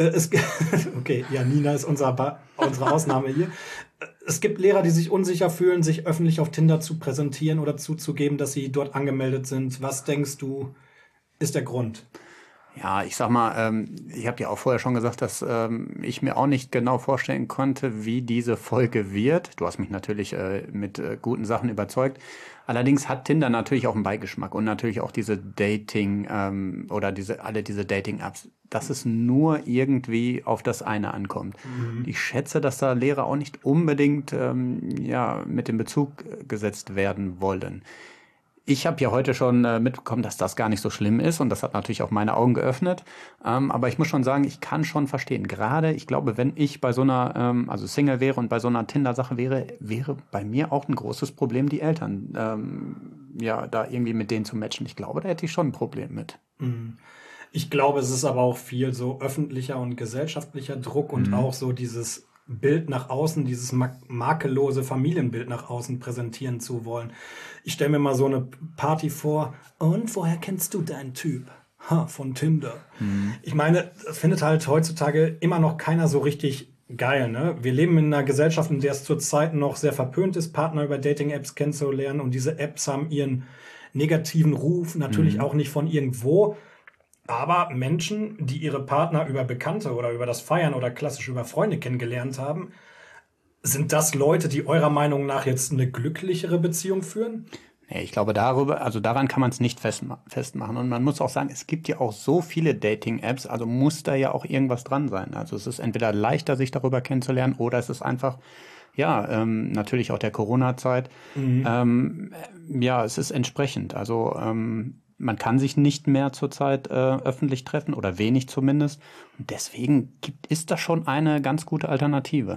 Okay, ja, Nina ist unsere Ausnahme hier. Es gibt Lehrer, die sich unsicher fühlen, sich öffentlich auf Tinder zu präsentieren oder zuzugeben, dass sie dort angemeldet sind. Was denkst du, ist der Grund? Ja, ich sag mal, ich habe ja auch vorher schon gesagt, dass ich mir auch nicht genau vorstellen konnte, wie diese Folge wird. Du hast mich natürlich mit guten Sachen überzeugt. Allerdings hat Tinder natürlich auch einen Beigeschmack und natürlich auch diese Dating oder alle diese Dating-Apps, dass es nur irgendwie auf das eine ankommt. Ich schätze, dass da Lehrer auch nicht unbedingt mit in Bezug gesetzt werden wollen. Ich habe ja heute schon mitbekommen, dass das gar nicht so schlimm ist und das hat natürlich auch meine Augen geöffnet. Aber ich muss schon sagen, ich kann schon verstehen. Gerade, ich glaube, wenn ich bei so einer, also Single wäre und bei so einer Tinder-Sache wäre bei mir auch ein großes Problem, die Eltern da irgendwie mit denen zu matchen. Ich glaube, da hätte ich schon ein Problem mit. Ich glaube, es ist aber auch viel so öffentlicher und gesellschaftlicher Druck und auch so dieses Bild nach außen, dieses makellose Familienbild nach außen präsentieren zu wollen. Ich stelle mir mal so eine Party vor. Und woher kennst du deinen Typ? Von Tinder. Ich meine, das findet halt heutzutage immer noch keiner so richtig geil, ne? Wir leben in einer Gesellschaft, in der es zurzeit noch sehr verpönt ist, Partner über Dating-Apps kennenzulernen. Und diese Apps haben ihren negativen Ruf, natürlich auch nicht von irgendwo. Aber Menschen, die ihre Partner über Bekannte oder über das Feiern oder klassisch über Freunde kennengelernt haben, sind das Leute, die eurer Meinung nach jetzt eine glücklichere Beziehung führen? Nee, ich glaube, daran kann man es nicht festmachen. Und man muss auch sagen, es gibt ja auch so viele Dating-Apps, also muss da ja auch irgendwas dran sein. Also es ist entweder leichter, sich darüber kennenzulernen, oder es ist einfach, natürlich auch der Corona-Zeit, es ist entsprechend. Also man kann sich nicht mehr zurzeit öffentlich treffen oder wenig zumindest. Und deswegen ist das schon eine ganz gute Alternative.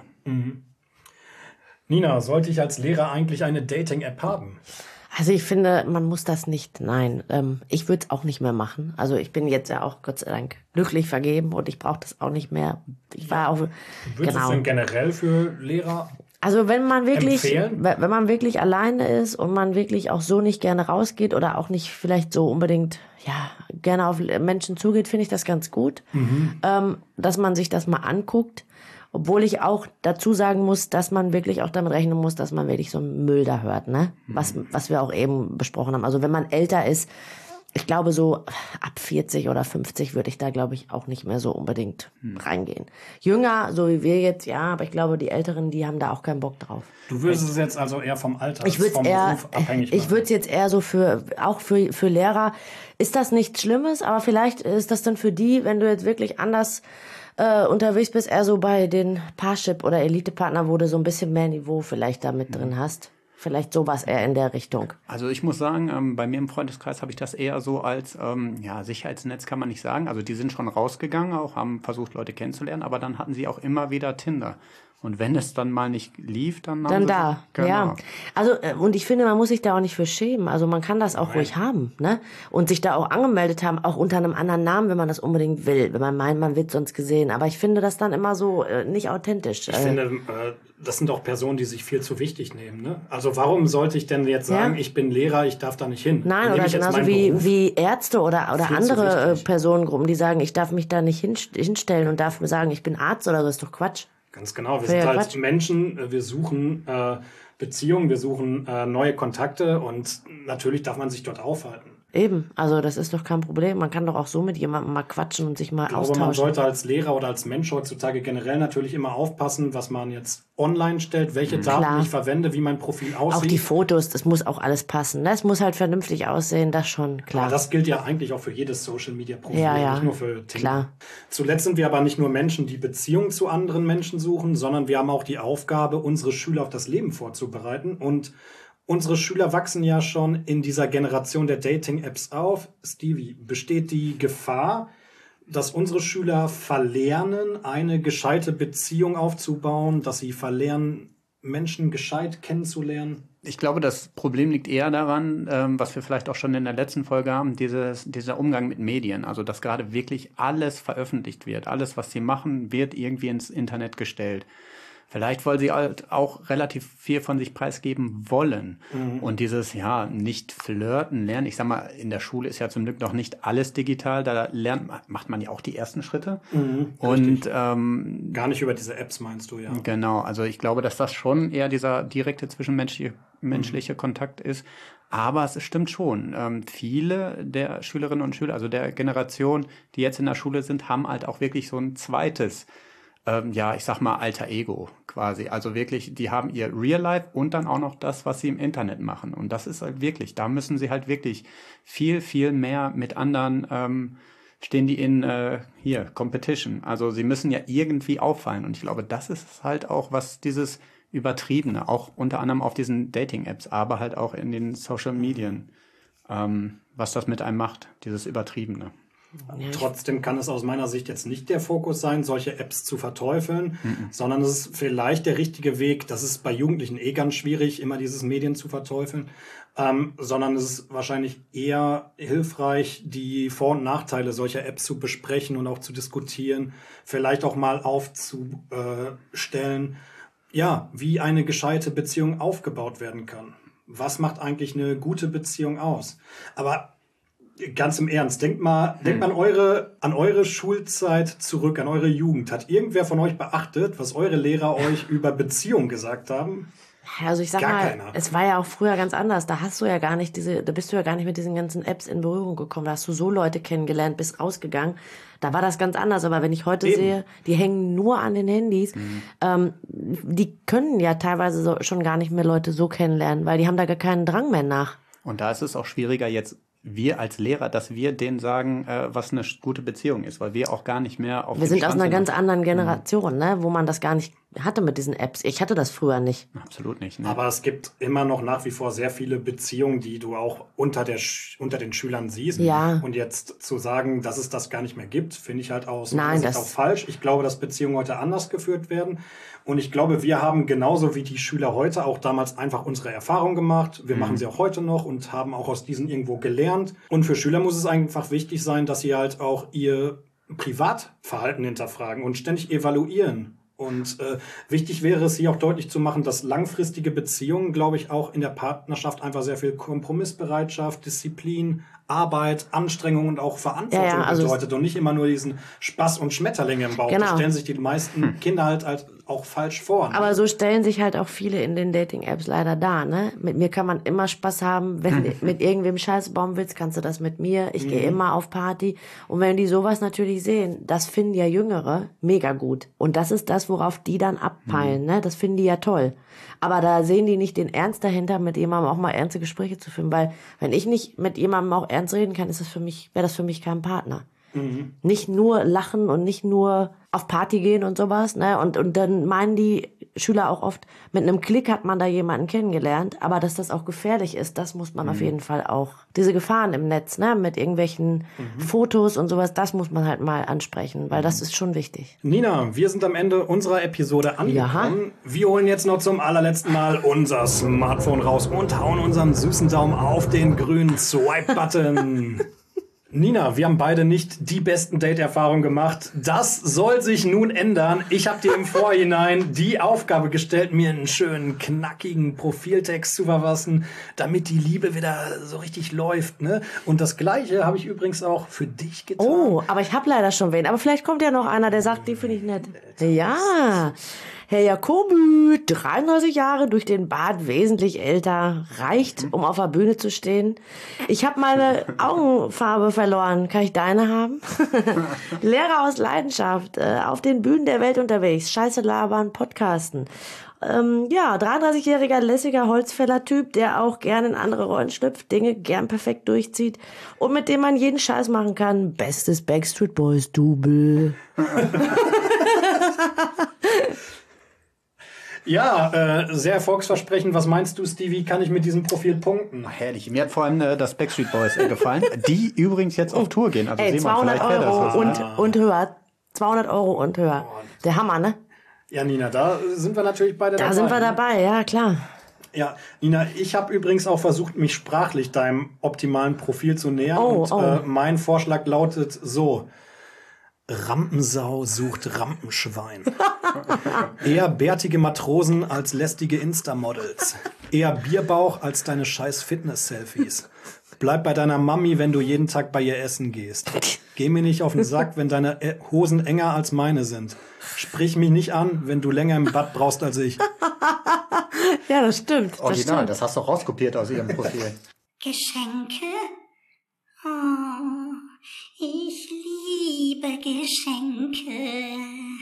Nina, sollte ich als Lehrer eigentlich eine Dating-App haben? Also ich finde, man muss das nicht, nein. Ich würde es auch nicht mehr machen. Also ich bin jetzt ja auch Gott sei Dank glücklich vergeben und ich brauche das auch nicht mehr. Ich war auch, Würdest du es denn generell für Lehrer also wenn man empfehlen? wenn man wirklich alleine ist und man wirklich auch so nicht gerne rausgeht oder auch nicht vielleicht so unbedingt gerne auf Menschen zugeht, finde ich das ganz gut, dass man sich das mal anguckt. Obwohl ich auch dazu sagen muss, dass man wirklich auch damit rechnen muss, dass man wirklich so einen Müll da hört, ne? Was wir auch eben besprochen haben. Also wenn man älter ist, ich glaube so ab 40 oder 50 würde ich da, glaube ich, auch nicht mehr so unbedingt reingehen. Jünger, so wie wir jetzt, ja, aber ich glaube, die Älteren, die haben da auch keinen Bock drauf. Du würdest es jetzt also eher vom Alter, Ich vom Beruf abhängig machen? Ich würde es jetzt eher so für Lehrer, ist das nichts Schlimmes, aber vielleicht ist das dann für die, wenn du jetzt wirklich anders unterwegs bist, eher so bei den Parship oder Elite-Partner, wo du so ein bisschen mehr Niveau vielleicht da mit drin hast. Vielleicht sowas eher in der Richtung. Also ich muss sagen, bei mir im Freundeskreis habe ich das eher so als Sicherheitsnetz kann man nicht sagen. Also die sind schon rausgegangen, auch haben versucht, Leute kennenzulernen, aber dann hatten sie auch immer wieder Tinder. Und wenn es dann mal nicht lief, dann haben sie Da, genau. ja. Also, und ich finde, man muss sich da auch nicht für schämen. Also man kann das auch ruhig haben, ne? Und sich da auch angemeldet haben, auch unter einem anderen Namen, wenn man das unbedingt will. Wenn man meint, man wird sonst gesehen. Aber ich finde das dann immer so nicht authentisch. Ich finde, das sind auch Personen, die sich viel zu wichtig nehmen, ne? Also warum sollte ich denn jetzt sagen, ich bin Lehrer, ich darf da nicht hin? Nein, Nehme oder ich jetzt genauso meinen Beruf? wie Ärzte oder Viel zu andere wichtig. Personengruppen, die sagen, ich darf mich da nicht hinstellen und darf sagen, ich bin Arzt oder so, ist doch Quatsch. Ganz genau, wir Ja, sind halt Quatsch. Menschen, wir suchen Beziehungen, wir suchen neue Kontakte und natürlich darf man sich dort aufhalten. Eben, also das ist doch kein Problem. Man kann doch auch so mit jemandem mal quatschen und sich mal austauschen. Man sollte als Lehrer oder als Mensch heutzutage generell natürlich immer aufpassen, was man jetzt online stellt, welche Daten ich verwende, wie mein Profil aussieht. Auch die Fotos, das muss auch alles passen. Das muss halt vernünftig aussehen, das schon, klar. Aber das gilt ja eigentlich auch für jedes Social-Media-Profil, nicht nur für Tinder. Klar. Zuletzt sind wir aber nicht nur Menschen, die Beziehungen zu anderen Menschen suchen, sondern wir haben auch die Aufgabe, unsere Schüler auf das Leben vorzubereiten. Und unsere Schüler wachsen ja schon in dieser Generation der Dating-Apps auf. Stevie, besteht die Gefahr, dass unsere Schüler verlernen, eine gescheite Beziehung aufzubauen, dass sie verlernen, Menschen gescheit kennenzulernen? Ich glaube, das Problem liegt eher daran, was wir vielleicht auch schon in der letzten Folge haben, dieser Umgang mit Medien. Also, dass gerade wirklich alles veröffentlicht wird. Alles, was sie machen, wird irgendwie ins Internet gestellt. Vielleicht, weil sie halt auch relativ viel von sich preisgeben wollen. Und dieses, nicht flirten lernen. Ich sag mal, in der Schule ist ja zum Glück noch nicht alles digital. Da macht man ja auch die ersten Schritte. Und gar nicht über diese Apps meinst du, ja. Genau, also ich glaube, dass das schon eher dieser direkte zwischenmenschliche Kontakt ist. Aber es stimmt schon. Viele der Schülerinnen und Schüler, also der Generation, die jetzt in der Schule sind, haben halt auch wirklich so ein zweites ich sag mal, alter Ego quasi. Also wirklich, die haben ihr Real Life und dann auch noch das, was sie im Internet machen. Und das ist halt wirklich, da müssen sie halt wirklich viel, viel mehr mit anderen, stehen die in, Competition. Also sie müssen ja irgendwie auffallen. Und ich glaube, das ist halt auch, was dieses Übertriebene, auch unter anderem auf diesen Dating-Apps, aber halt auch in den Social Medien, was das mit einem macht, dieses Übertriebene. Trotzdem kann es aus meiner Sicht jetzt nicht der Fokus sein, solche Apps zu verteufeln, sondern es ist vielleicht der richtige Weg. Das ist bei Jugendlichen ganz schwierig, immer dieses Medien zu verteufeln, sondern es ist wahrscheinlich eher hilfreich, die Vor- und Nachteile solcher Apps zu besprechen und auch zu diskutieren, vielleicht auch mal aufzustellen, wie eine gescheite Beziehung aufgebaut werden kann. Was macht eigentlich eine gute Beziehung aus? Aber ganz im Ernst, denkt mal an eure Schulzeit zurück, an eure Jugend. Hat irgendwer von euch beachtet, was eure Lehrer euch über Beziehungen gesagt haben? Also ich sag keiner. Es war ja auch früher ganz anders. Da bist du ja gar nicht mit diesen ganzen Apps in Berührung gekommen. Da hast du so Leute kennengelernt, bist rausgegangen. Da war das ganz anders. Aber wenn ich heute sehe, die hängen nur an den Handys. Die können ja teilweise schon gar nicht mehr Leute so kennenlernen, weil die haben da gar keinen Drang mehr nach. Und da ist es auch schwieriger jetzt, wir als Lehrer, dass wir denen sagen, was eine gute Beziehung ist, weil wir auch gar nicht mehr auf Wir sind aus einer ganz anderen Generation, ne, wo man das gar nicht hatte mit diesen Apps. Ich hatte das früher nicht. Absolut nicht. Ne? Aber es gibt immer noch nach wie vor sehr viele Beziehungen, die du auch unter den Schülern siehst. Ja. Und jetzt zu sagen, dass es das gar nicht mehr gibt, finde ich halt auch falsch. Ich glaube, dass Beziehungen heute anders geführt werden. Und ich glaube, wir haben genauso wie die Schüler heute auch damals einfach unsere Erfahrung gemacht. Wir machen sie auch heute noch und haben auch aus diesen irgendwo gelernt. Und für Schüler muss es einfach wichtig sein, dass sie halt auch ihr Privatverhalten hinterfragen und ständig evaluieren. Und wichtig wäre es, hier auch deutlich zu machen, dass langfristige Beziehungen, glaube ich, auch in der Partnerschaft einfach sehr viel Kompromissbereitschaft, Disziplin, Arbeit, Anstrengung und auch Verantwortung bedeutet und nicht immer nur diesen Spaß und Schmetterlinge im Bauch. Genau. Das stellen sich die meisten Kinder halt auch falsch vor. Ne? Aber so stellen sich halt auch viele in den Dating-Apps leider dar. Ne? Mit mir kann man immer Spaß haben. Wenn du mit irgendwem Scheiße bauen willst, kannst du das mit mir. Ich gehe immer auf Party. Und wenn die sowas natürlich sehen, das finden ja Jüngere mega gut. Und das ist das, worauf die dann abpeilen. Ne? Das finden die ja toll. Aber da sehen die nicht den Ernst dahinter, mit jemandem auch mal ernste Gespräche zu führen. Weil wenn ich nicht mit jemandem auch ernst reden kann, wäre das für mich kein Partner. Nicht nur lachen und nicht nur auf Party gehen und sowas, ne? Und dann meinen die Schüler auch oft, mit einem Klick hat man da jemanden kennengelernt, aber dass das auch gefährlich ist, das muss man auf jeden Fall auch. Diese Gefahren im Netz, ne? Mit irgendwelchen Fotos und sowas, das muss man halt mal ansprechen, weil das ist schon wichtig. Nina, wir sind am Ende unserer Episode angekommen. Wir holen jetzt noch zum allerletzten Mal unser Smartphone raus und hauen unseren süßen Daumen auf den grünen Swipe-Button. Nina, wir haben beide nicht die besten Date-Erfahrungen gemacht. Das soll sich nun ändern. Ich habe dir im Vorhinein die Aufgabe gestellt, mir einen schönen, knackigen Profiltext zu verfassen, damit die Liebe wieder so richtig läuft. Ne? Und das Gleiche habe ich übrigens auch für dich getan. Oh, aber ich habe leider schon wen. Aber vielleicht kommt ja noch einer, der sagt, die finde ich nett. Ja. Herr Jacobi, 33 Jahre, durch den Bart wesentlich älter, reicht, um auf der Bühne zu stehen. Ich habe meine Augenfarbe verloren. Kann ich deine haben? Lehrer aus Leidenschaft, auf den Bühnen der Welt unterwegs, Scheiße labern, podcasten. 33-jähriger, lässiger Holzfäller-Typ, der auch gern in andere Rollen schlüpft, Dinge gern perfekt durchzieht und mit dem man jeden Scheiß machen kann. Bestes Backstreet Boys Double. Ja, sehr erfolgsversprechend. Was meinst du, Stevie? Kann ich mit diesem Profil punkten? Herrlich. Mir hat vor allem das Backstreet Boys gefallen, die übrigens jetzt auf Tour gehen. Also 200 Euro und höher. 200 Euro und höher. Der Hammer, ne? Ja, Nina, da sind wir natürlich beide dabei. Da sind wir dabei, ja, klar. Ja, Nina, ich habe übrigens auch versucht, mich sprachlich deinem optimalen Profil zu nähern. Mein Vorschlag lautet so: Rampensau sucht Rampenschwein. Eher bärtige Matrosen als lästige Insta-Models. Eher Bierbauch als deine scheiß Fitness-Selfies. Bleib bei deiner Mami, wenn du jeden Tag bei ihr essen gehst. Geh mir nicht auf den Sack, wenn deine Hosen enger als meine sind. Sprich mich nicht an, wenn du länger im Bad brauchst als ich. Ja, das stimmt. Original, das hast du auch rauskopiert aus ihrem Profil. Geschenke? Oh, ich liebe Geschenke.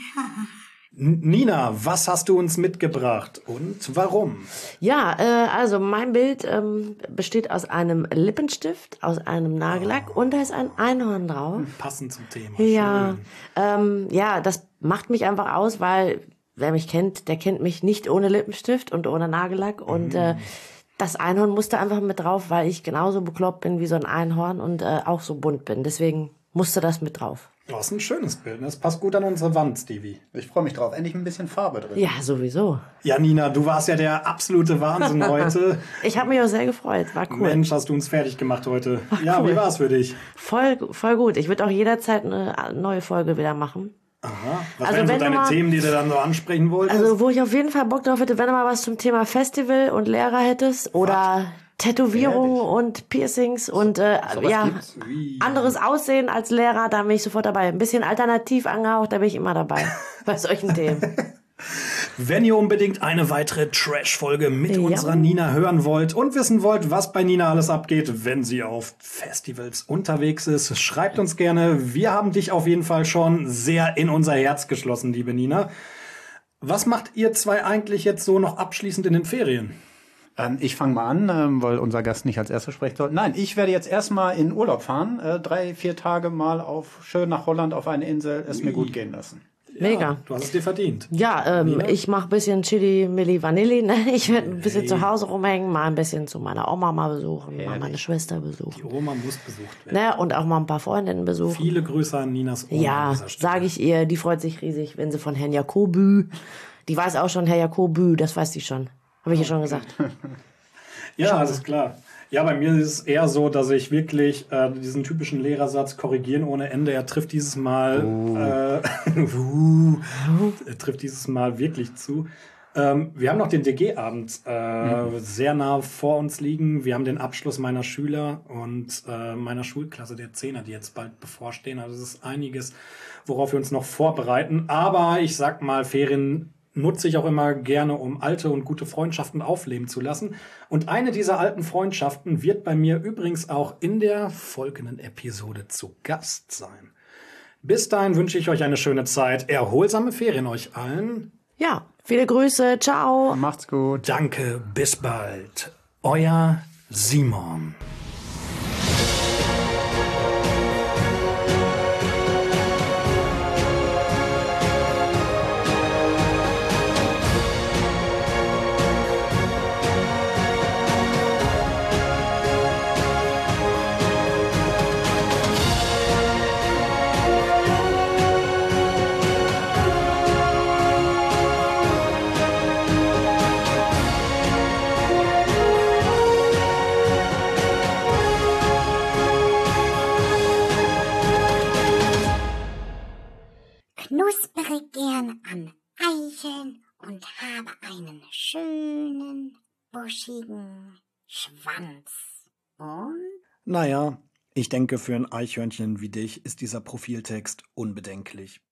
Nina, was hast du uns mitgebracht und warum? Ja, also mein Bild besteht aus einem Lippenstift, aus einem Nagellack und da ist ein Einhorn drauf. Passend zum Thema. Ja, das macht mich einfach aus, weil wer mich kennt, der kennt mich nicht ohne Lippenstift und ohne Nagellack und das Einhorn musste einfach mit drauf, weil ich genauso bekloppt bin wie so ein Einhorn und auch so bunt bin. Deswegen musste das mit drauf. Das ist ein schönes Bild. Das passt gut an unsere Wand, Stevie. Ich freue mich drauf. Endlich ein bisschen Farbe drin. Ja, sowieso. Ja, Nina, du warst ja der absolute Wahnsinn heute. Ich habe mich auch sehr gefreut. War cool. Mensch, hast du uns fertig gemacht heute. Ach, ja, cool. Wie war es für dich? Voll gut. Ich würde auch jederzeit eine neue Folge wieder machen. Aha. Was Also wären so wenn du deine mal- Themen, die du dann so ansprechen wolltest? Also, wo ich auf jeden Fall Bock drauf hätte, wenn du mal was zum Thema Festival und Lehrer hättest oder Tätowierungen und Piercings und gibt's? anderes Aussehen als Lehrer, da bin ich sofort dabei. Ein bisschen alternativ angehaucht, da bin ich immer dabei. Bei solchen Themen. Wenn ihr unbedingt eine weitere Trash-Folge mit Ja. unserer Nina hören wollt und wissen wollt, was bei Nina alles abgeht, wenn sie auf Festivals unterwegs ist, schreibt uns gerne. Wir haben dich auf jeden Fall schon sehr in unser Herz geschlossen, liebe Nina. Was macht ihr zwei eigentlich jetzt so noch abschließend in den Ferien? Ich fange mal an, weil unser Gast nicht als Erster sprechen soll. Nein, ich werde jetzt erstmal in Urlaub fahren. 3-4 Tage mal schön nach Holland auf eine Insel, es mir gut gehen lassen. Mega. Du hast es dir verdient. Ja, ich mache ein bisschen Chili, Milli, Vanilli. Ne? Ich werde ein bisschen zu Hause rumhängen, mal ein bisschen zu meiner Oma mal besuchen, mal meine Schwester besuchen. Die Oma muss besucht werden. Ne? Und auch mal ein paar Freundinnen besuchen. Viele Grüße an Ninas Oma. an Ja, dieser Stelle. sage ich ihr. Die freut sich riesig, wenn sie von Herrn Jacobi. Die weiß auch schon, Herr Jacobi, das weiß sie schon. Habe ich ihr schon gesagt. Ja, das ist klar. Ja, bei mir ist es eher so, dass ich wirklich diesen typischen Lehrersatz korrigieren ohne Ende. Er trifft dieses Mal er trifft dieses Mal wirklich zu. Wir haben noch den DG-Abend sehr nah vor uns liegen. Wir haben den Abschluss meiner Schüler und meiner Schulklasse der Zehner, die jetzt bald bevorstehen. Also es ist einiges, worauf wir uns noch vorbereiten. Aber ich sag mal, Ferien nutze ich auch immer gerne, um alte und gute Freundschaften aufleben zu lassen. Und eine dieser alten Freundschaften wird bei mir übrigens auch in der folgenden Episode zu Gast sein. Bis dahin wünsche ich euch eine schöne Zeit, erholsame Ferien euch allen. Ja, viele Grüße. Ciao. Macht's gut. Danke, bis bald. Euer Simon. Knuspere gern an Eicheln und habe einen schönen, buschigen Schwanz. Und? Naja, ich denke, für ein Eichhörnchen wie dich ist dieser Profiltext unbedenklich.